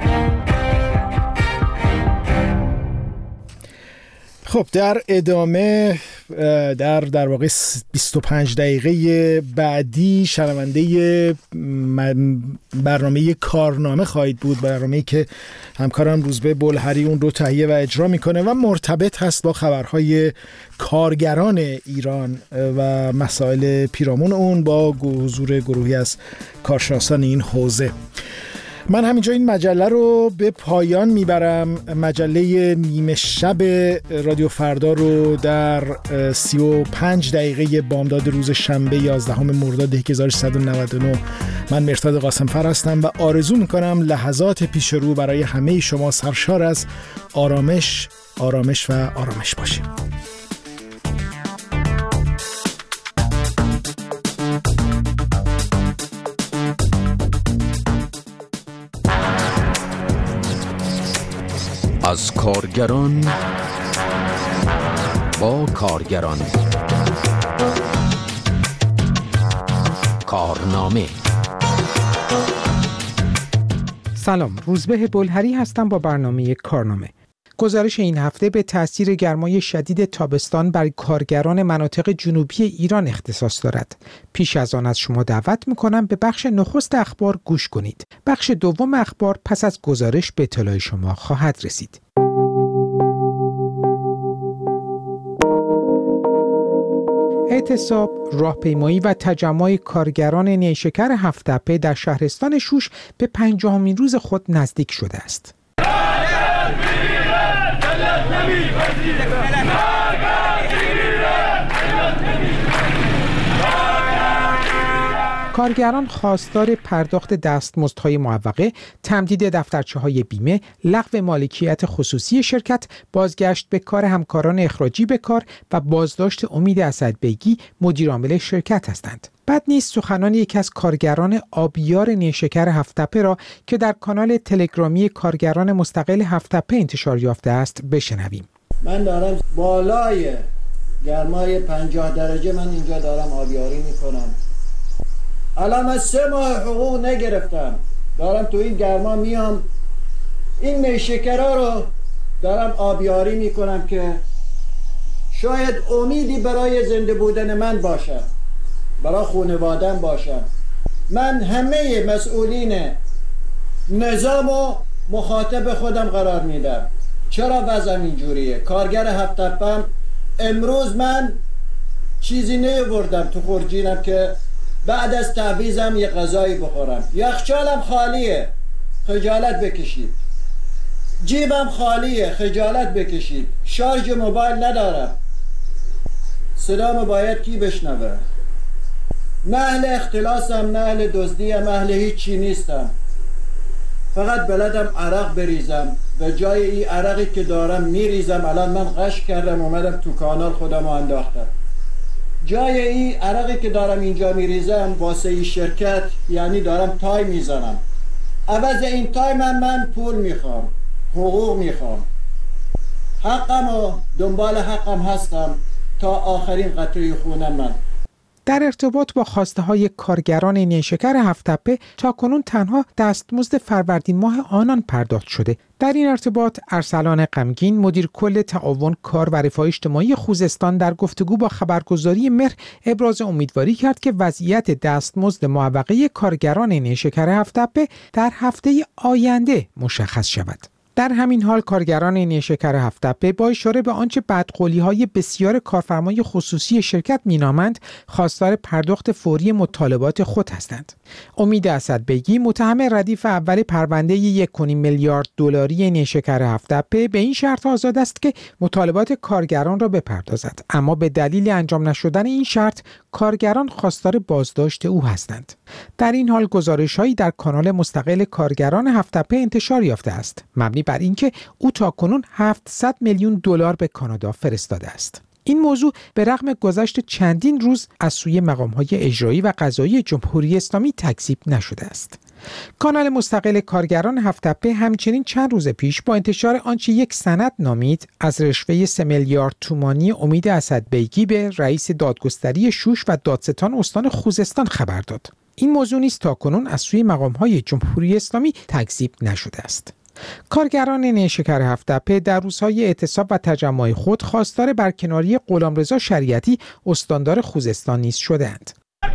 خب در ادامه در واقع 25 دقیقه بعدی شنونده برنامه کارنامه خواهید بود، برنامه‌ای که همکارم روزبه بلهری اون رو تهیه و اجرا میکنه و مرتبط هست با خبرهای کارگران ایران و مسائل پیرامون اون با حضور گروهی از کارشناسان این حوزه. من همینجا این مجله رو به پایان میبرم. مجله نیمه شب رادیو فردا رو در 35 دقیقه بامداد روز شنبه 11 مرداد 1399 من مرتضی قاسمفر هستم و آرزو میکنم لحظات پیش رو برای همه شما سرشار از آرامش و آرامش باشه. از کارگران با کارگران. کارنامه. سلام، روزبه بلهری هستم با برنامه کارنامه. گزارش این هفته به تأثیر گرمای شدید تابستان بر کارگران مناطق جنوبی ایران اختصاص دارد. پیش از آن از شما دعوت می‌کنم به بخش نخست اخبار گوش کنید. بخش دوم اخبار پس از گزارش به اطلاع شما خواهد رسید. اعتصاب، راهپیمایی و تجمع کارگران نیشکر هفت‌تپه در شهرستان شوش به 50مین روز خود نزدیک شده است. کارگران خواستار پرداخت دستمزدهای معوقه، تمدید دفترچه‌های بیمه، لغو مالکیت خصوصی شرکت، بازگشت به کار همکاران اخراجی به کار و بازداشت امید اسدبیگی مدیرعامل شرکت هستند. بد نیست سخنان یکی از کارگران آبیار نیشکر هفت‌تپه را که در کانال تلگرامی کارگران مستقل هفت‌تپه انتشار یافته است بشنویم. من دارم بالای گرمای 50 درجه من اینجا دارم آبیاری میکنم. الان از 3 ماه حقوق نگرفتم، دارم تو این گرما میام این نیشکرها رو دارم آبیاری میکنم که شاید امیدی برای زنده بودن من باشم، برای خانوادم باشم. من همه مسئولین نظام و مخاطب خودم قرار میدم. چرا وضعم اینجوریه؟ کارگر هفت‌تپه‌ام امروز من چیزی نیاوردم تو خورجینم که بعد از تعویضم یه غذایی بخورم. یخچالم خالیه، خجالت بکشید. جیبم خالیه، خجالت بکشید. شارژ موبایل ندارم، صدامو باید کی بشنوه؟ نه اهل اختلاسم، نه اهل دزدیم، اهل هیچی نیستم. فقط بلدم عرق بریزم و جای این عرقی که دارم میریزم الان من قش کردم اومدم تو کانال خودم انداختم. جای این عرقی که دارم اینجا میریزم واسه این شرکت یعنی دارم تایم میزنم. عوض این تایم من پول میخوام، حقوق میخوام. حقم و دنبال حقم هستم تا آخرین قطره خونم من. در ارتباط با خواسته های کارگران نیشکر هفت‌تپه تاکنون تنها دستمزد فروردین ماه آنان پرداخت شده. در این ارتباط ارسلان غمگین مدیر کل تعاون کار و رفاه اجتماعی خوزستان در گفتگو با خبرگزاری مهر ابراز امیدواری کرد که وضعیت دستمزد معوقه کارگران نیشکر هفت‌تپه در هفته آینده مشخص شود. در همین حال کارگران نیشکر هفت‌تپه با اشاره به آنچه بدقولی‌های بسیار کارفرمای خصوصی شرکت مینامند خواستار پرداخت فوری مطالبات خود هستند. امید اسدبیگی متهم ردیف اول پرونده 1.5 میلیارد دلاری نیشکر هفت‌تپه به این شرط آزاد است که مطالبات کارگران را بپردازد، اما به دلیل انجام نشدن این شرط کارگران خواستار بازداشت او هستند. در این حال گزارش‌هایی در کانال مستقل کارگران هفت‌تپه انتشار یافته است مبنی بر اینکه او تاکنون 700 میلیون دلار به کانادا فرستاده است. این موضوع به رغم گذشت چندین روز از سوی مقام‌های اجرایی و قضایی جمهوری اسلامی تکذیب نشده است. کانال مستقل کارگران هفت‌تپه همچنین چند روز پیش با انتشار آنچه یک سند نامید از رشوه 3 میلیارد تومانی امید اسدبیگی به رئیس دادگستری شوش و دادستان استان خوزستان خبر داد. این موضوع نیز تاکنون از سوی مقام‌های جمهوری اسلامی تکذیب نشده است. کارگران نیشکر هفت‌تپه در روزهای اعتصاب و تجمع خود خواستار برکناری غلامرضا شریعتی استاندار خوزستان نیز شدند.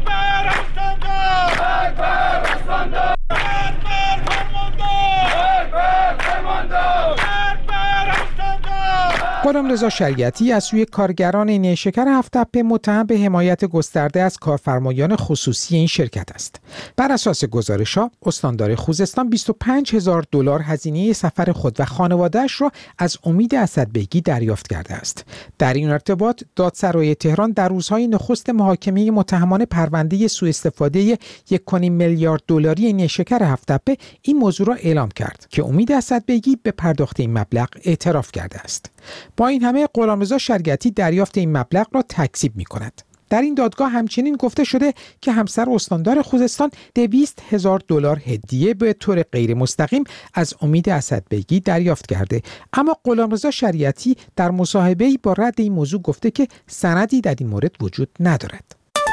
غلامرضا شریعتی از سوی کارگران نیشکر هفت‌تپه متهم به حمایت گسترده از کارفرمایان خصوصی این شرکت است. بر اساس گزارش‌ها، استاندار خوزستان 25,000 دلار هزینه سفر خود و خانواده‌اش را از امید اسدبیگی دریافت کرده است. در این ارتباط، دادسرای تهران در روزهای نخست محاکمه متهمان پرونده سوء استفاده 1.5 میلیارد دلاری نیشکر هفت‌تپه این موضوع را اعلام کرد که امید اسدبیگی به پرداخت این مبلغ اعتراف کرده است. با این همه غلامرضا شریعتی دریافت این مبلغ را تکذیب می‌کند. در این دادگاه همچنین گفته شده که همسر استاندار خوزستان 200,000 دلار هدیه به طور غیر مستقیم از امید اسدبیگی دریافت کرده، اما غلامرضا شریعتی در مصاحبه‌ای با رد این موضوع گفته که سندی در این مورد وجود ندارد.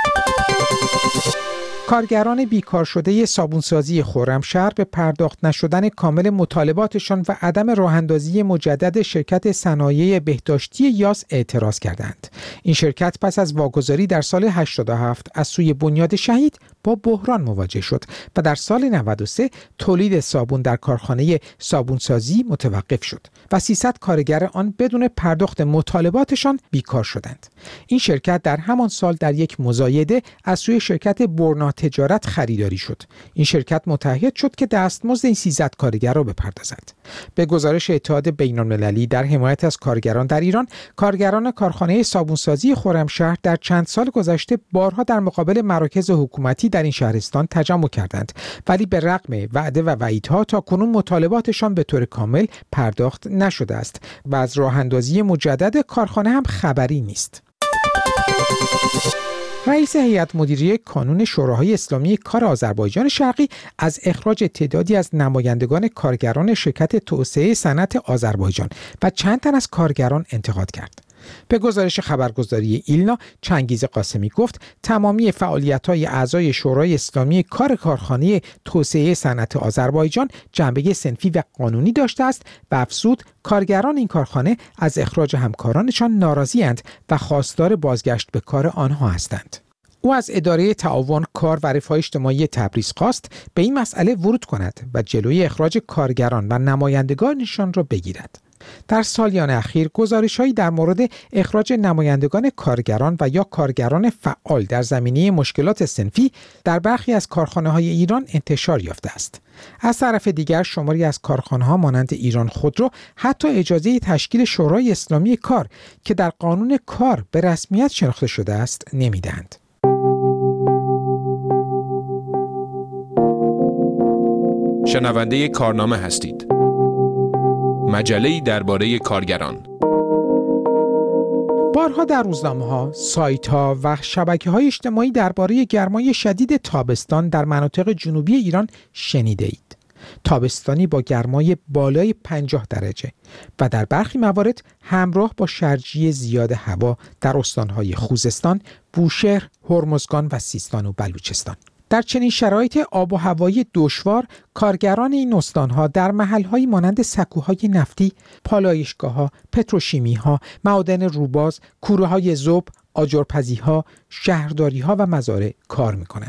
کارگران بیکار شده صابونسازی خرمشهر به پرداخت نشدن کامل مطالباتشان و عدم راه‌اندازی مجدد شرکت صنایع بهداشتی یاس اعتراض کردند. این شرکت پس از واگذاری در سال 87 از سوی بنیاد شهید با بحران مواجه شد و در سال 93 تولید صابون در کارخانه صابونسازی متوقف شد و 300 کارگر آن بدون پرداخت مطالباتشان بیکار شدند. این شرکت در همان سال در یک مزایده از سوی شرکت برنا تجارت خریداری شد. این شرکت متعهد شد که دستمزد این 300 کارگر را بپردازد. به گزارش اتحاد بین‌المللی در حمایت از کارگران در ایران، کارگران کارخانه صابونسازی خرمشهر در چند سال گذشته بارها در مقابل مراکز حکومتی در این شهرستان تجمع کردند، ولی به رغم وعده و وعیدها تاکنون مطالباتشان به طور کامل پرداخت نشده است و از راه‌اندازی مجدد کارخانه هم خبری نیست. رئیس هیئت مدیره کانون شوراهای اسلامی کار آذربایجان شرقی از اخراج تعدادی از نمایندگان کارگران شرکت توسعه صنعت آذربایجان و چند تن از کارگران انتقاد کرد. به گزارش خبرگزاری ایلنا، چنگیز قاسمی گفت تمامی فعالیت‌های اعضای شورای اسلامی کار کارخانه توسعه صنعت آذربایجان جنبه صنفی و قانونی داشته است و افزود کارگران این کارخانه از اخراج همکارانشان ناراضی‌اند و خواستار بازگشت به کار آنها هستند. او از اداره تعاون کار و رفاه اجتماعی تبریز خواست به این مسئله ورود کند و جلوی اخراج کارگران و نمایندگانشان را بگیرد. در سالیان اخیر گزارش‌هایی در مورد اخراج نمایندگان کارگران و یا کارگران فعال در زمینه مشکلات صنفی در برخی از کارخانه‌های ایران انتشار یافته است. از طرف دیگر شماری از کارخانه‌ها مانند ایران خودرو حتی اجازه تشکیل شورای اسلامی کار که در قانون کار به رسمیت شناخته شده است نمی‌دهند. شنونده کارنامه هستید. مجله‌ای درباره کارگران. بارها در روزنامه‌ها، سایت‌ها و شبکه‌های اجتماعی درباره گرمای شدید تابستان در مناطق جنوبی ایران شنیده‌اید. تابستانی با گرمای بالای 50 درجه و در برخی موارد همراه با شرجی زیاد هوا در استان‌های خوزستان، بوشهر، هرمزگان و سیستان و بلوچستان. در چنین شرایط آب و هوایی دشوار، کارگران این استان‌ها در محل‌هایی مانند سکوهای نفتی، پالایشگاه‌ها، پتروشیمی‌ها، معادن روباز، کوره‌های ذوب، آجرپزی‌ها، شهرداری‌ها و مزارع کار می‌کنند.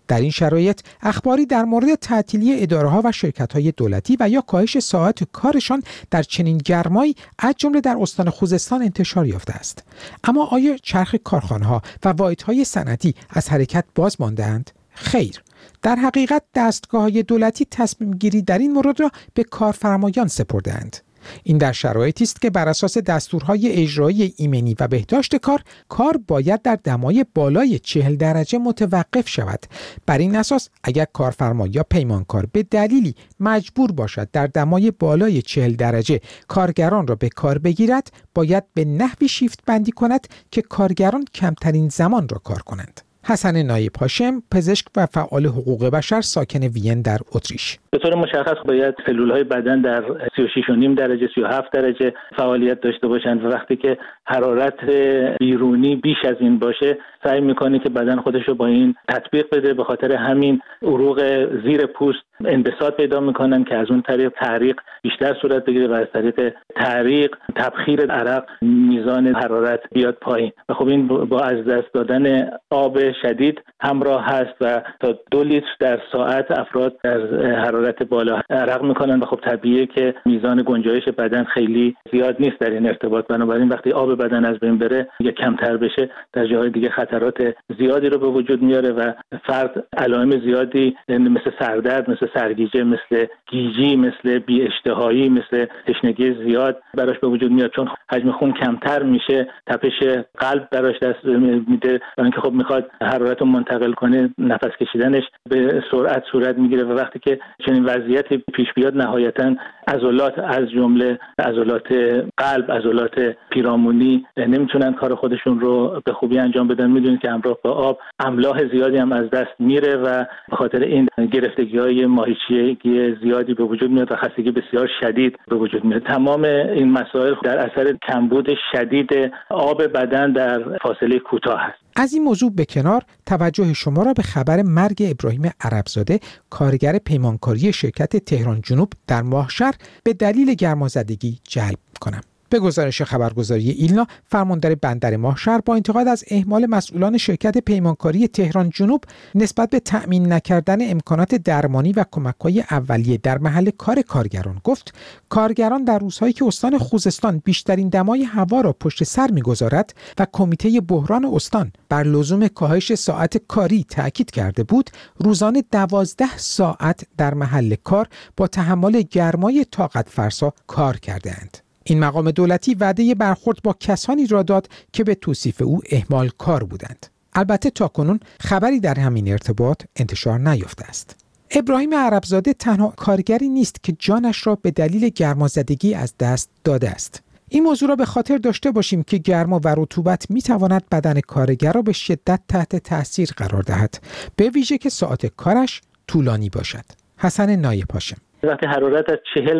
در این شرایط اخباری در مورد تعطیلی اداره‌ها و شرکت‌های دولتی و یا کاهش ساعات کارشان در چنین گرمایی از جمله در استان خوزستان انتشار یافته است. اما آیا چرخ کارخانه‌ها و واحدهای صنعتی از حرکت باز مانده‌اند؟ خیر. در حقیقت دستگاه‌های دولتی تصمیم گیری در این مورد را به کارفرمایان سپرده‌اند. این در شرایطی است که بر اساس دستورهای اجرایی ایمنی و بهداشت کار باید در دمای بالای 40 درجه متوقف شود. بر این اساس اگر کارفرما یا پیمانکار به دلیلی مجبور باشد در دمای بالای 40 درجه کارگران را به کار بگیرد، باید به نحوی شیفت بندی کند که کارگران کمترین زمان را کار کنند. حسن نایب هاشم، پزشک و فعال حقوق بشر ساکن وین در اتریش: به طور مشخص باید سلول‌های بدن در 36.5 درجه 37 درجه فعالیت داشته باشند و وقتی که حرارت بیرونی بیش از این باشه سعی میکنه که بدن خودش رو با این تطبیق بده. به خاطر همین عروق زیر پوست انبساط پیدا میکنن که از اون طریق تعریق بیشتر صورت بگیره و از طریق تعریق تبخیر عرق میزان حرارت بیاد پایین و خب این با از دست دادن آب شدید همراه هست و تا 2 لیتر در ساعت افراد در حرارت بالا عرق میکنن و خب طبیعیه که میزان گنجایش بدن خیلی زیاد نیست در این ارتباط. بنابراین وقتی آب بدن از بین بره یا کمتر بشه در جاهای دیگه خطرات زیادی رو به وجود میاره و فرد علائم زیادی مثل سردرد، مثل سرگیجه، مثل گیجی، مثل بی اشتهایی، مثل تشنگی زیاد براش به وجود میاد، چون حجم خون کمتر میشه، تپش قلب براش دست میده و اینکه خب میخواد حرارت رو منتقل کنه، نفس کشیدنش به سرعت صورت میگیره و وقتی که چنین وضعیتی پیش بیاد نهایتا عضلات از جمله عضلات قلب، عضلات پیرامونی نمیتونن کار خودشون رو به خوبی انجام بدن. میدونید که همراه با آب املاح زیادی هم از دست میره و به خاطر این گرفتگی‌های ماهیچگی زیادی به وجود میاد و خستگی بسیار شدید به وجود میاد. تمام این مسائل در اثر کمبود شدید آب بدن در فاصله کوتاه است. از این موضوع به کنار توجه شما را به خبر مرگ ابراهیم عربزاده، کارگر پیمانکاری شرکت تهران جنوب در ماهشهر به دلیل گرمازدگی جلب کنم. به گزارش خبرگزاری ایلنا، فرماندار بندر ماهشهر با انتقاد از اهمال مسئولان شرکت پیمانکاری تهران جنوب نسبت به تأمین نکردن امکانات درمانی و کمک‌های اولیه در محل کار کارگران گفت کارگران در روزهایی که استان خوزستان بیشترین دمای هوا را پشت سر می‌گذارد و کمیته بحران استان بر لزوم کاهش ساعت کاری تاکید کرده بود، روزانه 12 ساعت در محل کار با تحمل گرمای طاقت فرسا کار کردند. این مقام دولتی وعده برخورد با کسانی را داد که به توصیف او اهمال کار بودند. البته تاکنون خبری در همین ارتباط انتشار نیافته است. ابراهیم عربزاده تنها کارگری نیست که جانش را به دلیل گرمازدگی از دست داده است. این موضوع را به خاطر داشته باشیم که گرما و رطوبت می‌تواند بدن کارگر را به شدت تحت تاثیر قرار دهد، به ویژه که ساعت کارش طولانی باشد. حسن نایب هاشم: وقتی حرارت از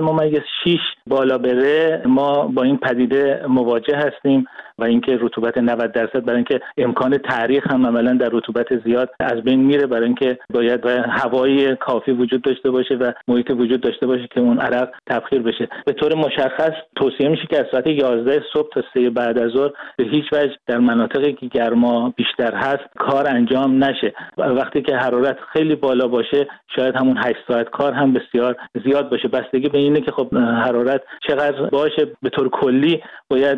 40.6 بالا بره ما با این پدیده مواجه هستیم و اینکه رطوبت 90% برای اینکه امکان تعریق هم عملاً در رطوبت زیاد از بین میره، برای اینکه باید هوای کافی وجود داشته باشه و محیط وجود داشته باشه که اون عرق تبخیر بشه. به طور مشخص توصیه میشه که از ساعت 11 صبح تا 3 بعد از ظهر به هیچ وجه در مناطقی که گرما بیشتر هست کار انجام نشه. وقتی که حرارت خیلی بالا باشه شاید همون 8 ساعت کار هم بسیار زیاد باشه. بستگی به اینه که خب حرارت چقدر باشه. به طور کلی باید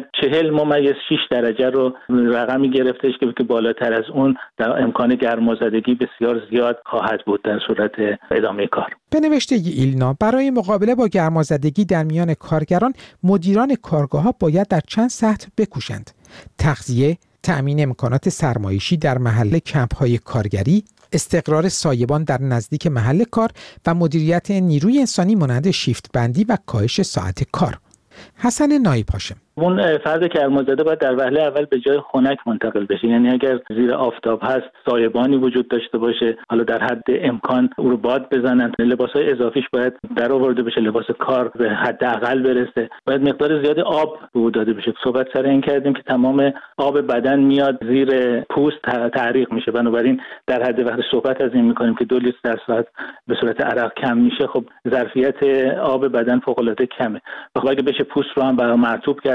40.6 درجه رو رقمی گرفتش که بالاتر از اون در امکان گرمازدگی بسیار زیاد خواهد بود در صورت ادامه کار. به نوشته ایلنا، برای مقابله با گرمازدگی در میان کارگران، مدیران کارگاه‌ها باید در چند سطح بکوشند: تغذیه، تأمین امکانات سرمایشی در محل کمپ‌های کارگری، استقرار سایبان در نزدیک محل کار و مدیریت نیروی انسانی مانند شیفت بندی و کاهش ساعت کار. حسن نایب هاشم: اون فرد گرمازده باید در وهله اول به جای خنک منتقل بشه، یعنی اگر زیر آفتاب هست سایبانی وجود داشته باشه، حالا در حد امکان او رو باد بزنن، لباسای اضافیش باید در آورده بشه، لباس کار به حداقل برسه، باید مقدار زیادی آب به او داده بشه. صحبت سر این کردیم که تمام آب بدن میاد زیر پوست تعریق میشه، بنابراین در حد وقتی صحبت از این میکنیم که 2 لیتر در ساعت به صورت عرق کم میشه، خب ظرفیت آب بدن فوق العاده کمه. خب اگه بشه پوست رو هم مرطوب کرد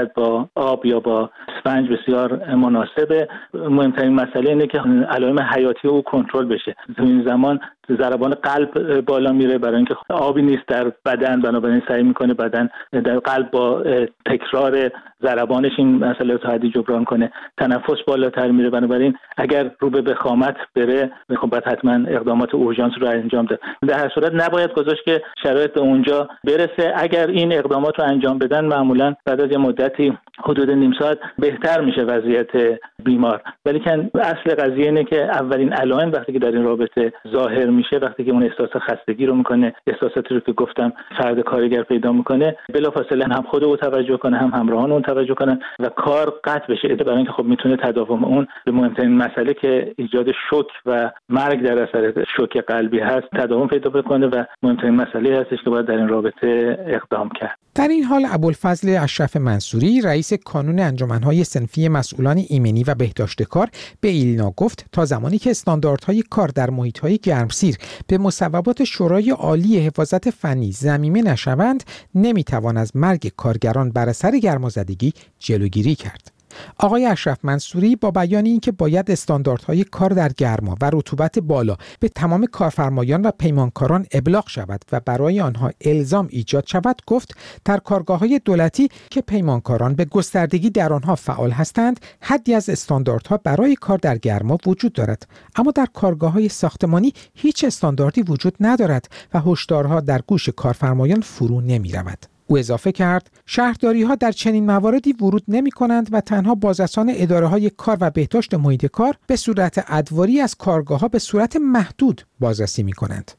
نسبت با آب یا با اسفنج بسیار مناسبه. مهمترین مسئله اینه که علائم حیاتی او کنترل بشه. تو این زمان ضربان قلب بالا میره برای اینکه آبی نیست در بدن، بنابراین سعی میکنه بدن در قلب با تکرار ضربانش این مسئله تا حدی جبران کنه. تنفس بالاتر میره، بنابراین اگر رو به وخامت بره خب باید حتما اقدامات اورژانس رو انجام ده. در هر صورت نباید گذاشت که شرایط به اونجا برسه. اگر این اقدامات رو انجام بدن معمولا بعد از یه مدتی حدود نیم ساعت بهتر میشه وضعیت بیمار. ولی که اصل قضیه اینه که اولین علائم وقتی که در این رابطه ظاهر میشه، وقتی که اون احساس خستگی رو میکنه، احساساتی رو که گفتم فرد کارگر پیدا میکنه، بلافاصله هم خود او توجه کنه هم همراهان اون توجه کنن و کار قطع بشه. برای اینکه خب میتونه تداوم اون به مهمترین مسئله که ایجاد شوک و مرگ در اثر شوک قلبی هست تداوم پیدا بکنه و مهمترین مسئله هستش که باید در این رابطه اقدام کرد. در این حال ابوالفضل اشرف منصوری رئیس کانون انجمن‌های صنفی مسئولان ایمنی و بهداشت کار به ایلنا گفت تا زمانی که استانداردهای کار در محیط‌های گرمسیر به مصوبات شورای عالی حفاظت فنی ضمیمه نشوند، نمیتوان از مرگ کارگران بر اثر گرمازدگی جلوگیری کرد. آقای اشرف منصوری با بیان اینکه باید استانداردهای کار در گرما و رطوبت بالا به تمام کارفرمایان و پیمانکاران ابلاغ شود و برای آنها الزام ایجاد شود، گفت در کارگاه‌های دولتی که پیمانکاران به گستردگی در آنها فعال هستند، حدی از استانداردها برای کار در گرما وجود دارد، اما در کارگاه‌های ساختمانی هیچ استانداردی وجود ندارد و هشدارها در گوش کارفرمایان فرو نمی‌رود. او اضافه کرد شهرداری‌ها در چنین مواردی ورود نمی‌کنند و تنها بازرسان اداره‌های کار و بهداشت محیط کار به صورت ادواری از کارگاه‌ها به صورت محدود بازرسی می‌کنند.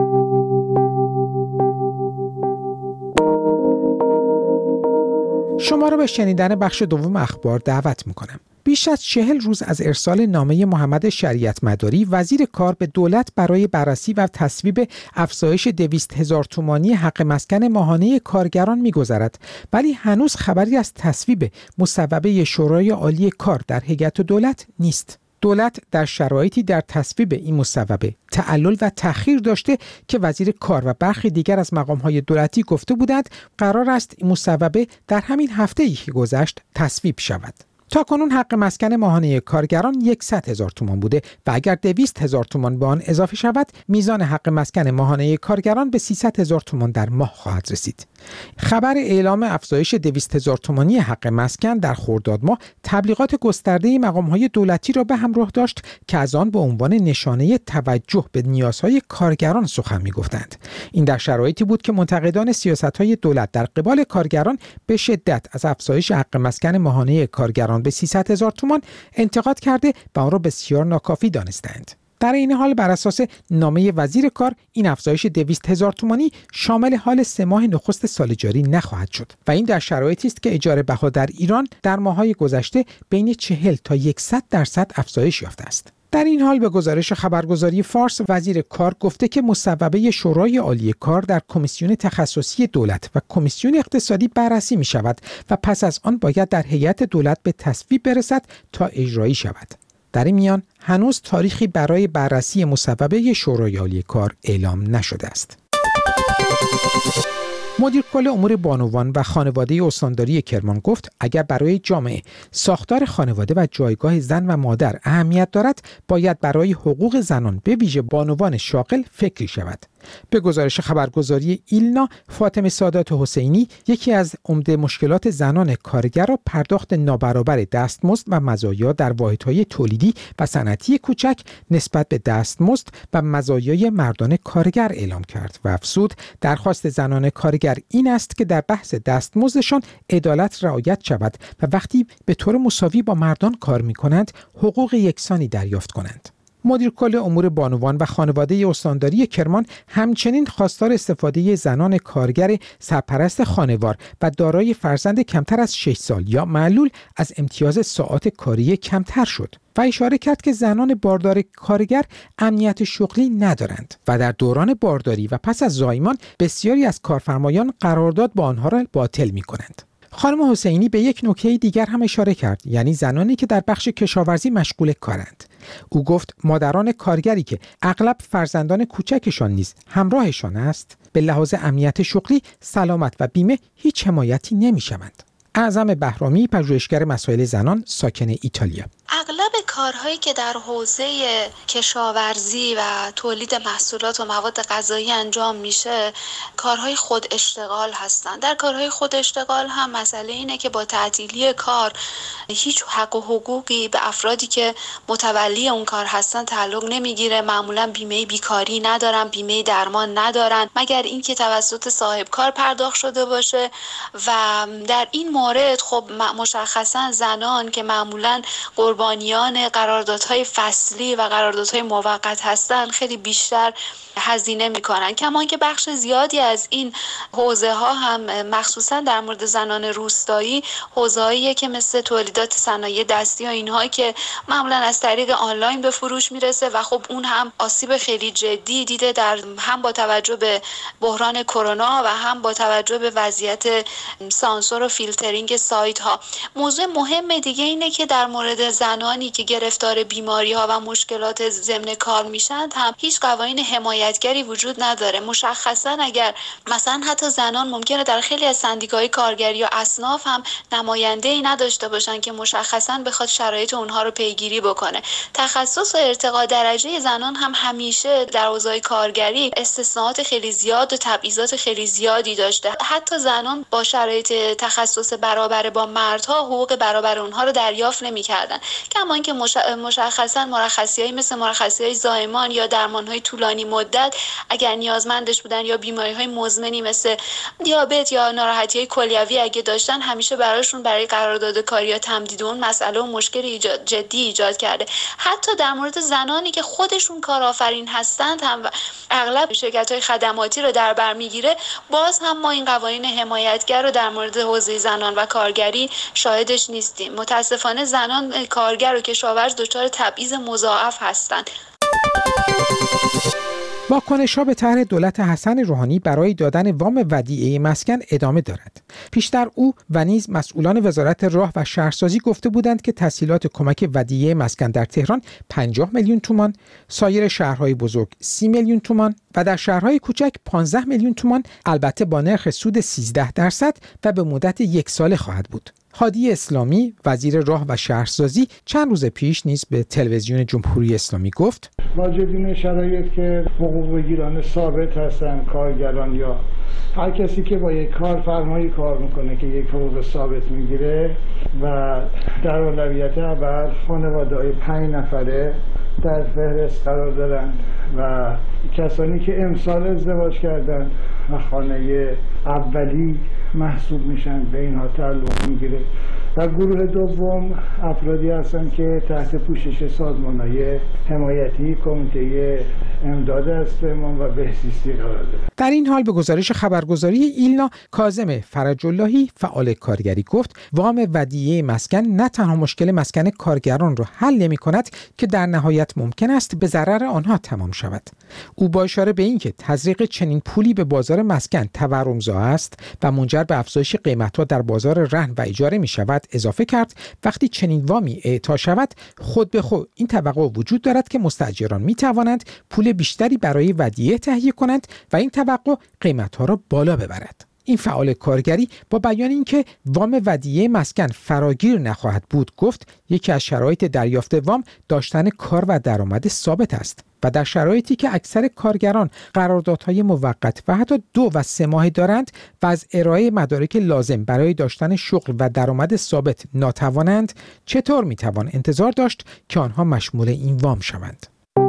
شما را به شنیدن بخش دوم اخبار دعوت می‌کنم. بیش از 40 روز از ارسال نامه محمد شریعت مداری وزیر کار به دولت برای بررسی و تصویب افزایش 200,000 تومانی حق مسکن ماهانه کارگران می‌گذرد، ولی هنوز خبری از تصویب مصوبه شورای عالی کار در هیئت دولت نیست. دولت در شرایطی در تصویب این مصوبه تعلل و تأخیر داشته که وزیر کار و برخی دیگر از مقام‌های دولتی گفته بودند قرار است این مصوبه در همین هفته‌ای که گذشت تصویب شود. تاکنون حق مسکن ماهانه کارگران 100,000 تومان بوده و اگر 200,000 تومان به آن اضافه شود، میزان حق مسکن ماهانه کارگران به 300,000 تومان در ماه خواهد رسید. خبر اعلام افزایش 200,000 تومانی حق مسکن در خرداد ماه تبلیغات گسترده مقام‌های دولتی را به همراه داشت که از آن به عنوان نشانه توجه به نیازهای کارگران سخن می‌گفتند. این در شرایطی بود که منتقدان سیاست‌های دولت در قبال کارگران به شدت از افزایش حق مسکن ماهانه کارگران به 300,000 تومان انتقاد کرده و آن را بسیار ناکافی دانستند. در این حال بر اساس نامه وزیر کار این افزایش 200,000 تومانی شامل حال 3 ماه نخست سال جاری نخواهد شد و این در شرایطی است که اجاره بها در ایران در ماه‌های گذشته بین 40 تا 100% افزایش یافته است. در این حال به گزارش خبرگزاری فارس، وزیر کار گفته که مصوبه شورای عالی کار در کمیسیون تخصصی دولت و کمیسیون اقتصادی بررسی می شود و پس از آن باید در هیئت دولت به تصویب برسد تا اجرایی شود. در این میان هنوز تاریخی برای بررسی مصوبه شورای عالی کار اعلام نشده است. مدیر کل امور بانوان و خانواده استانداری کرمان گفت اگر برای جامعه ساختار خانواده و جایگاه زن و مادر اهمیت دارد، باید برای حقوق زنان به ویژه بانوان شاغل فکری شود. به گزارش خبرگزاری ایلنا، فاطمه سادات حسینی یکی از عمده مشکلات زنان کارگر را پرداخت نابرابر دستمزد و مزایا در واحدهای تولیدی و صنعتی کوچک نسبت به دستمزد و مزایای مردان کارگر اعلام کرد و افزود درخواست زنان کارگر این است که در بحث دستمزدشان عدالت رعایت شود و وقتی به طور مساوی با مردان کار می‌کنند حقوق یکسانی دریافت کنند. مدیر کل امور بانوان و خانواده استانداری کرمان همچنین خواستار استفاده زنان کارگر سرپرست خانوار و دارای فرزند کمتر از 6 سال یا معلول از امتیاز ساعات کاری کمتر شد و اشاره کرد که زنان باردار کارگر امنیت شغلی ندارند و در دوران بارداری و پس از زایمان بسیاری از کارفرمایان قرارداد با آنها را باطل می‌کنند. خانم حسینی به یک نکته دیگر هم اشاره کرد، یعنی زنانی که در بخش کشاورزی مشغول کارند. او گفت مادران کارگری که اغلب فرزندان کوچکشان نیز همراهشان است، به لحاظ امنیت شغلی، سلامت و بیمه هیچ حمایتی نمی‌شوند. اعظم بهرامی، پژوهشگر مسائل زنان ساکن ایتالیا: اغلب کارهایی که در حوزه کشاورزی و تولید محصولات و مواد غذایی انجام میشه کارهای خود اشتغال هستن. در کارهای خود اشتغال هم مسئله اینه که با تعطیلی کار هیچ حق و حقوقی به افرادی که متولی اون کار هستن تعلق نمیگیره. معمولا بیمه بیکاری ندارن، بیمه درمان ندارن، مگر اینکه توسط صاحب کار پرداخت شده باشه. و در این مورد خب مشخصا زنان که معمولا قربانیان قراردادهای فصلی و قراردادهای موقت هستن خیلی بیشتر هزینه میکنن. کمان که بخش زیادی از این حوزه ها هم مخصوصا در مورد زنان روستایی حوزه‌ایه که مثل تولیدات صنایع دستی و اینها که معمولا از طریق آنلاین به فروش میرسه و خب اون هم آسیب خیلی جدی دیده در هم با توجه به بحران کرونا و هم با توجه به وضعیت سانسور و فیلترینگ سایت ها. موضوع مهم دیگه اینه که در مورد زنانی که گرفتار بیماری ها و مشکلات ضمن کار میشن هم هیچ قوانین حمایتگری وجود نداره. مشخصا اگر مثلا حتی زنان ممکنه در خیلی از سندیکاهای کارگری یا اصناف هم نماینده‌ای نداشته باشن که مشخصا بخواد شرایط اونها رو پیگیری بکنه. تخصص و ارتقاء درجه زنان هم همیشه در حوزه کارگری استثناءات خیلی زیاد و تبعیضات خیلی زیادی داشته. حتی زنان با شرایط تخصص برابر با مردها حقوق برابر اونها رو دریافت نمی‌کردن. کما اینکه مشخصا مرخصی‌هایی مثل مرخصی‌های زایمان یا درمان‌های طولانی مدت اگر نیازمندش بودن یا بیماری‌های مزمنی مثل دیابت یا ناراحتی‌های کلیوی اگه داشتن همیشه براشون برای قرارداد کاری یا تمدید اون مسئله و مشکل جدی ایجاد کرده. حتی در مورد زنانی که خودشون کارآفرین هستند هم اغلب شرکت‌های خدماتی رو در بر میگیره، باز هم ما این قوانین حمایتگر رو در مورد حوزه زنان و کارگری شاهدش نیستیم. متاسفانه زنان کارگر و کشاورز دچار تبعیض مضاعف هستند. واکنش‌ها به طرح دولت حسن روحانی برای دادن وام ودیعه مسکن ادامه دارد. پیشتر او و نیز مسئولان وزارت راه و شهرسازی گفته بودند که تسهیلات کمک ودیعه مسکن در تهران 50 میلیون تومان، سایر شهرهای بزرگ 30 میلیون تومان و در شهرهای کوچک 15 میلیون تومان، البته با نرخ سود 13% و به مدت 1 ساله خواهد بود. هادی اسلامی، وزیر راه و شهرسازی، چند روز پیش نیز به تلویزیون جمهوری اسلامی گفت: واجد این شرایط که حقوق بگیران ثابت هستن، کارگران یا هر کسی که با یک کارفرمایی کار میکنه که یک حقوق ثابت میگیره و در اولویت اول خانواده‌های 5 نفره در فهرست قرار دارن و کسانی که امسال ازدواج کردن و خانه اولی محسوب میشن به اینها تعلق میگیره. و گروه دوم افرادی هستن که تحت پوشش سازمان‌های حمایتی کمیته امداد استعمار و بهزیستی قرار دارند. در این حال به گزارش خبرگزاری ایلنا، کاظم فرج اللهی فعال کارگری گفت وام ودیعه مسکن نه تنها مشکل مسکن کارگران را حل نمی‌کند که در نهایت ممکن است به ضرر آنها تمام شود. او با اشاره به اینکه تزریق چنین پولی به بازار مسکن تورم‌زا است و منجر به افزایش قیمت‌ها در بازار رهن و اجاره می‌شود اضافه کرد وقتی چنین وامی اعطا شود خود به خود این توقع وجود دارد که مستاجران می‌توانند پول بیشتری برای ودیعه تهیه کنند و این توقع قیمت‌ها را بالا ببرد. این فعال کارگری با بیان اینکه وام ودیعه مسکن فراگیر نخواهد بود گفت یکی از شرایط دریافت وام داشتن کار و درآمد ثابت است و در شرایطی که اکثر کارگران قراردادهای موقت و حتی 2 و 3 ماهه دارند و از ارائه مدارک لازم برای داشتن شغل و درآمد ثابت ناتوانند، چطور میتوان انتظار داشت که آنها مشمول این وام شوند؟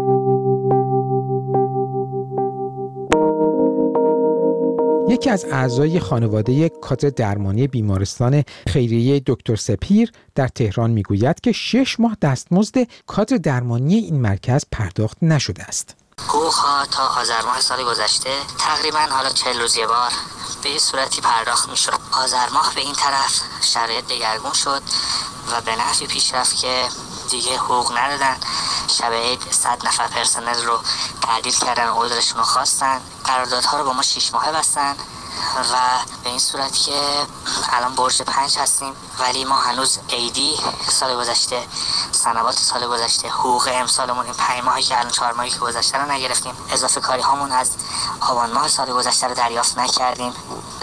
یکی از اعضای خانواده کادر درمانی بیمارستان خیریه دکتر سپیر در تهران میگوید که 6 ماه دستمزد کادر درمانی این مرکز پرداخت نشده است. حقوق‌ها تا آذر ماه سال گذشته تقریباً حالا 40 روز یه بار به یه صورتی پرداخت میشد. آذر ماه به این طرف شرایط دگرگون شد و به نحوی پیش رفت که دیگه حقوق ندادن. شب عید 100 نفر پرسنل رو تعدیل کردن، عذرشون رو خواستن، قراردادها رو با ما 6 ماهه بستن و به این صورت که الان برج 5 هستیم ولی ما هنوز عیدی سال گذشته، سنوات سال گذشته، حقوق امسالمون این 5 ماهی که الان 4 ماهی که گذشته رو نگرفتیم، اضافه کاری هامون از آبان ماه سال گذشته رو دریافت نکردیم.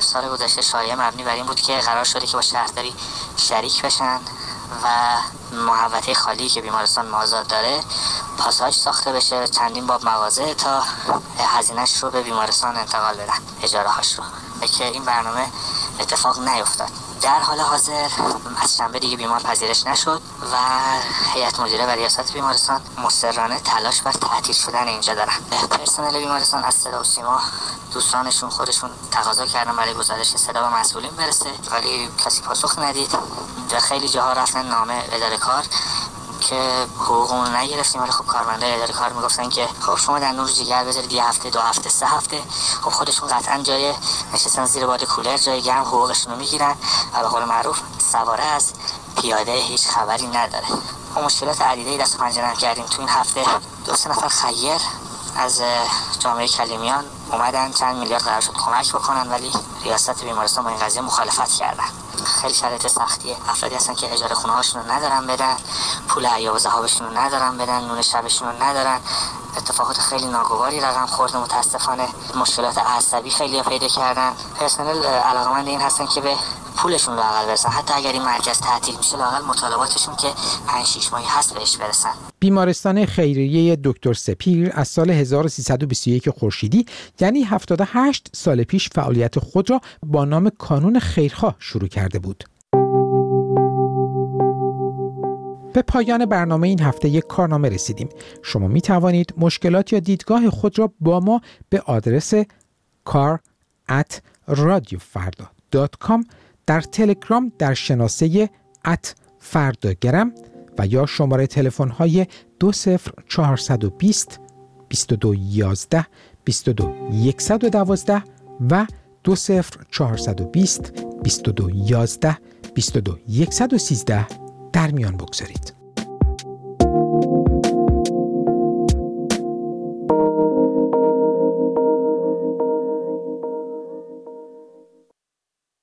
سال گذشته شایعه مبنی بر این بود که قرار شده که با شهرداری شریک بشن و محوطه خالی که بیمارستان مازاد داره پاساژ ساخته بشه، چندین باب مغازه تا هزینه‌اش رو به بیمارستان انتقال بدن، اجاره هاش رو، که این برنامه اتفاق نیفتاد. در حال حاضر از شنبه دیگه بیمار پذیرش نشد و هیئت مدیره و ریاست بیمارستان مصرانه تلاش بر تعطیل شدن اینجا دارن. پرسنل بیمارستان از صدا و سیما دوستانشون خودشون تقاضا کردن برای گزارش صدا به مسئولین برسه، ولی کسی پاسخ ندید. در خیلی جاها رفتن نامه اداره کار که حقوقمون نگرفتیم، ولی خب کارمندای اداره کار میگفتن که خب شما در نور جگر بذارید یه هفته، 2 هفته، 3 هفته. خب خودشون قطعا جای نشستن زیر باد کولر، جای گرم حقوقشون رو میگیرن و به قول معروف سواره از پیاده هیچ خبری نداره. ما مشکلات عدیده‌ای دست و پنجه کردیم. تو این هفته 2-3 نفر خیر از جامعه کلیمیان اومدن چند میلیارد قرار شد کمک بکنن، ولی ریاست بیمارستان با این قضیه مخالفت کردن. خیلی شرایط سختیه. افرادی هستن که اجاره خونه هاشون رو ندارن بدن، پول عیاب و ذهابشون رو ندارن بدن، نون شبشون رو ندارن. اتفاقات خیلی ناگواری رقم خورده. متاسفانه مشکلات عصبی خیلی پیدا کردن. پرسنل علاقه‌مند این هستن که به پولشون رو لااقل برسن، حتی اگر این مرکز تعطیل میشه لااقل مطالباتشون که 5-6 ماهی هست بهش برسن. بیمارستان خیریه دکتر سپیر از سال 1321 خورشیدی یعنی 78 سال پیش فعالیت خود را با نام کانون خیرخواه شروع کرده بود. به پایان برنامه این هفته یک کارنامه رسیدیم. شما می توانید مشکلات یا دیدگاه خود را با ما به آدرس kar@radiofarda.com در تلگرام در شناسه @فرداگرم و یا شماره تلفن های 20420 2211 22112 و 20420 2211 22113 در میان بگذارید.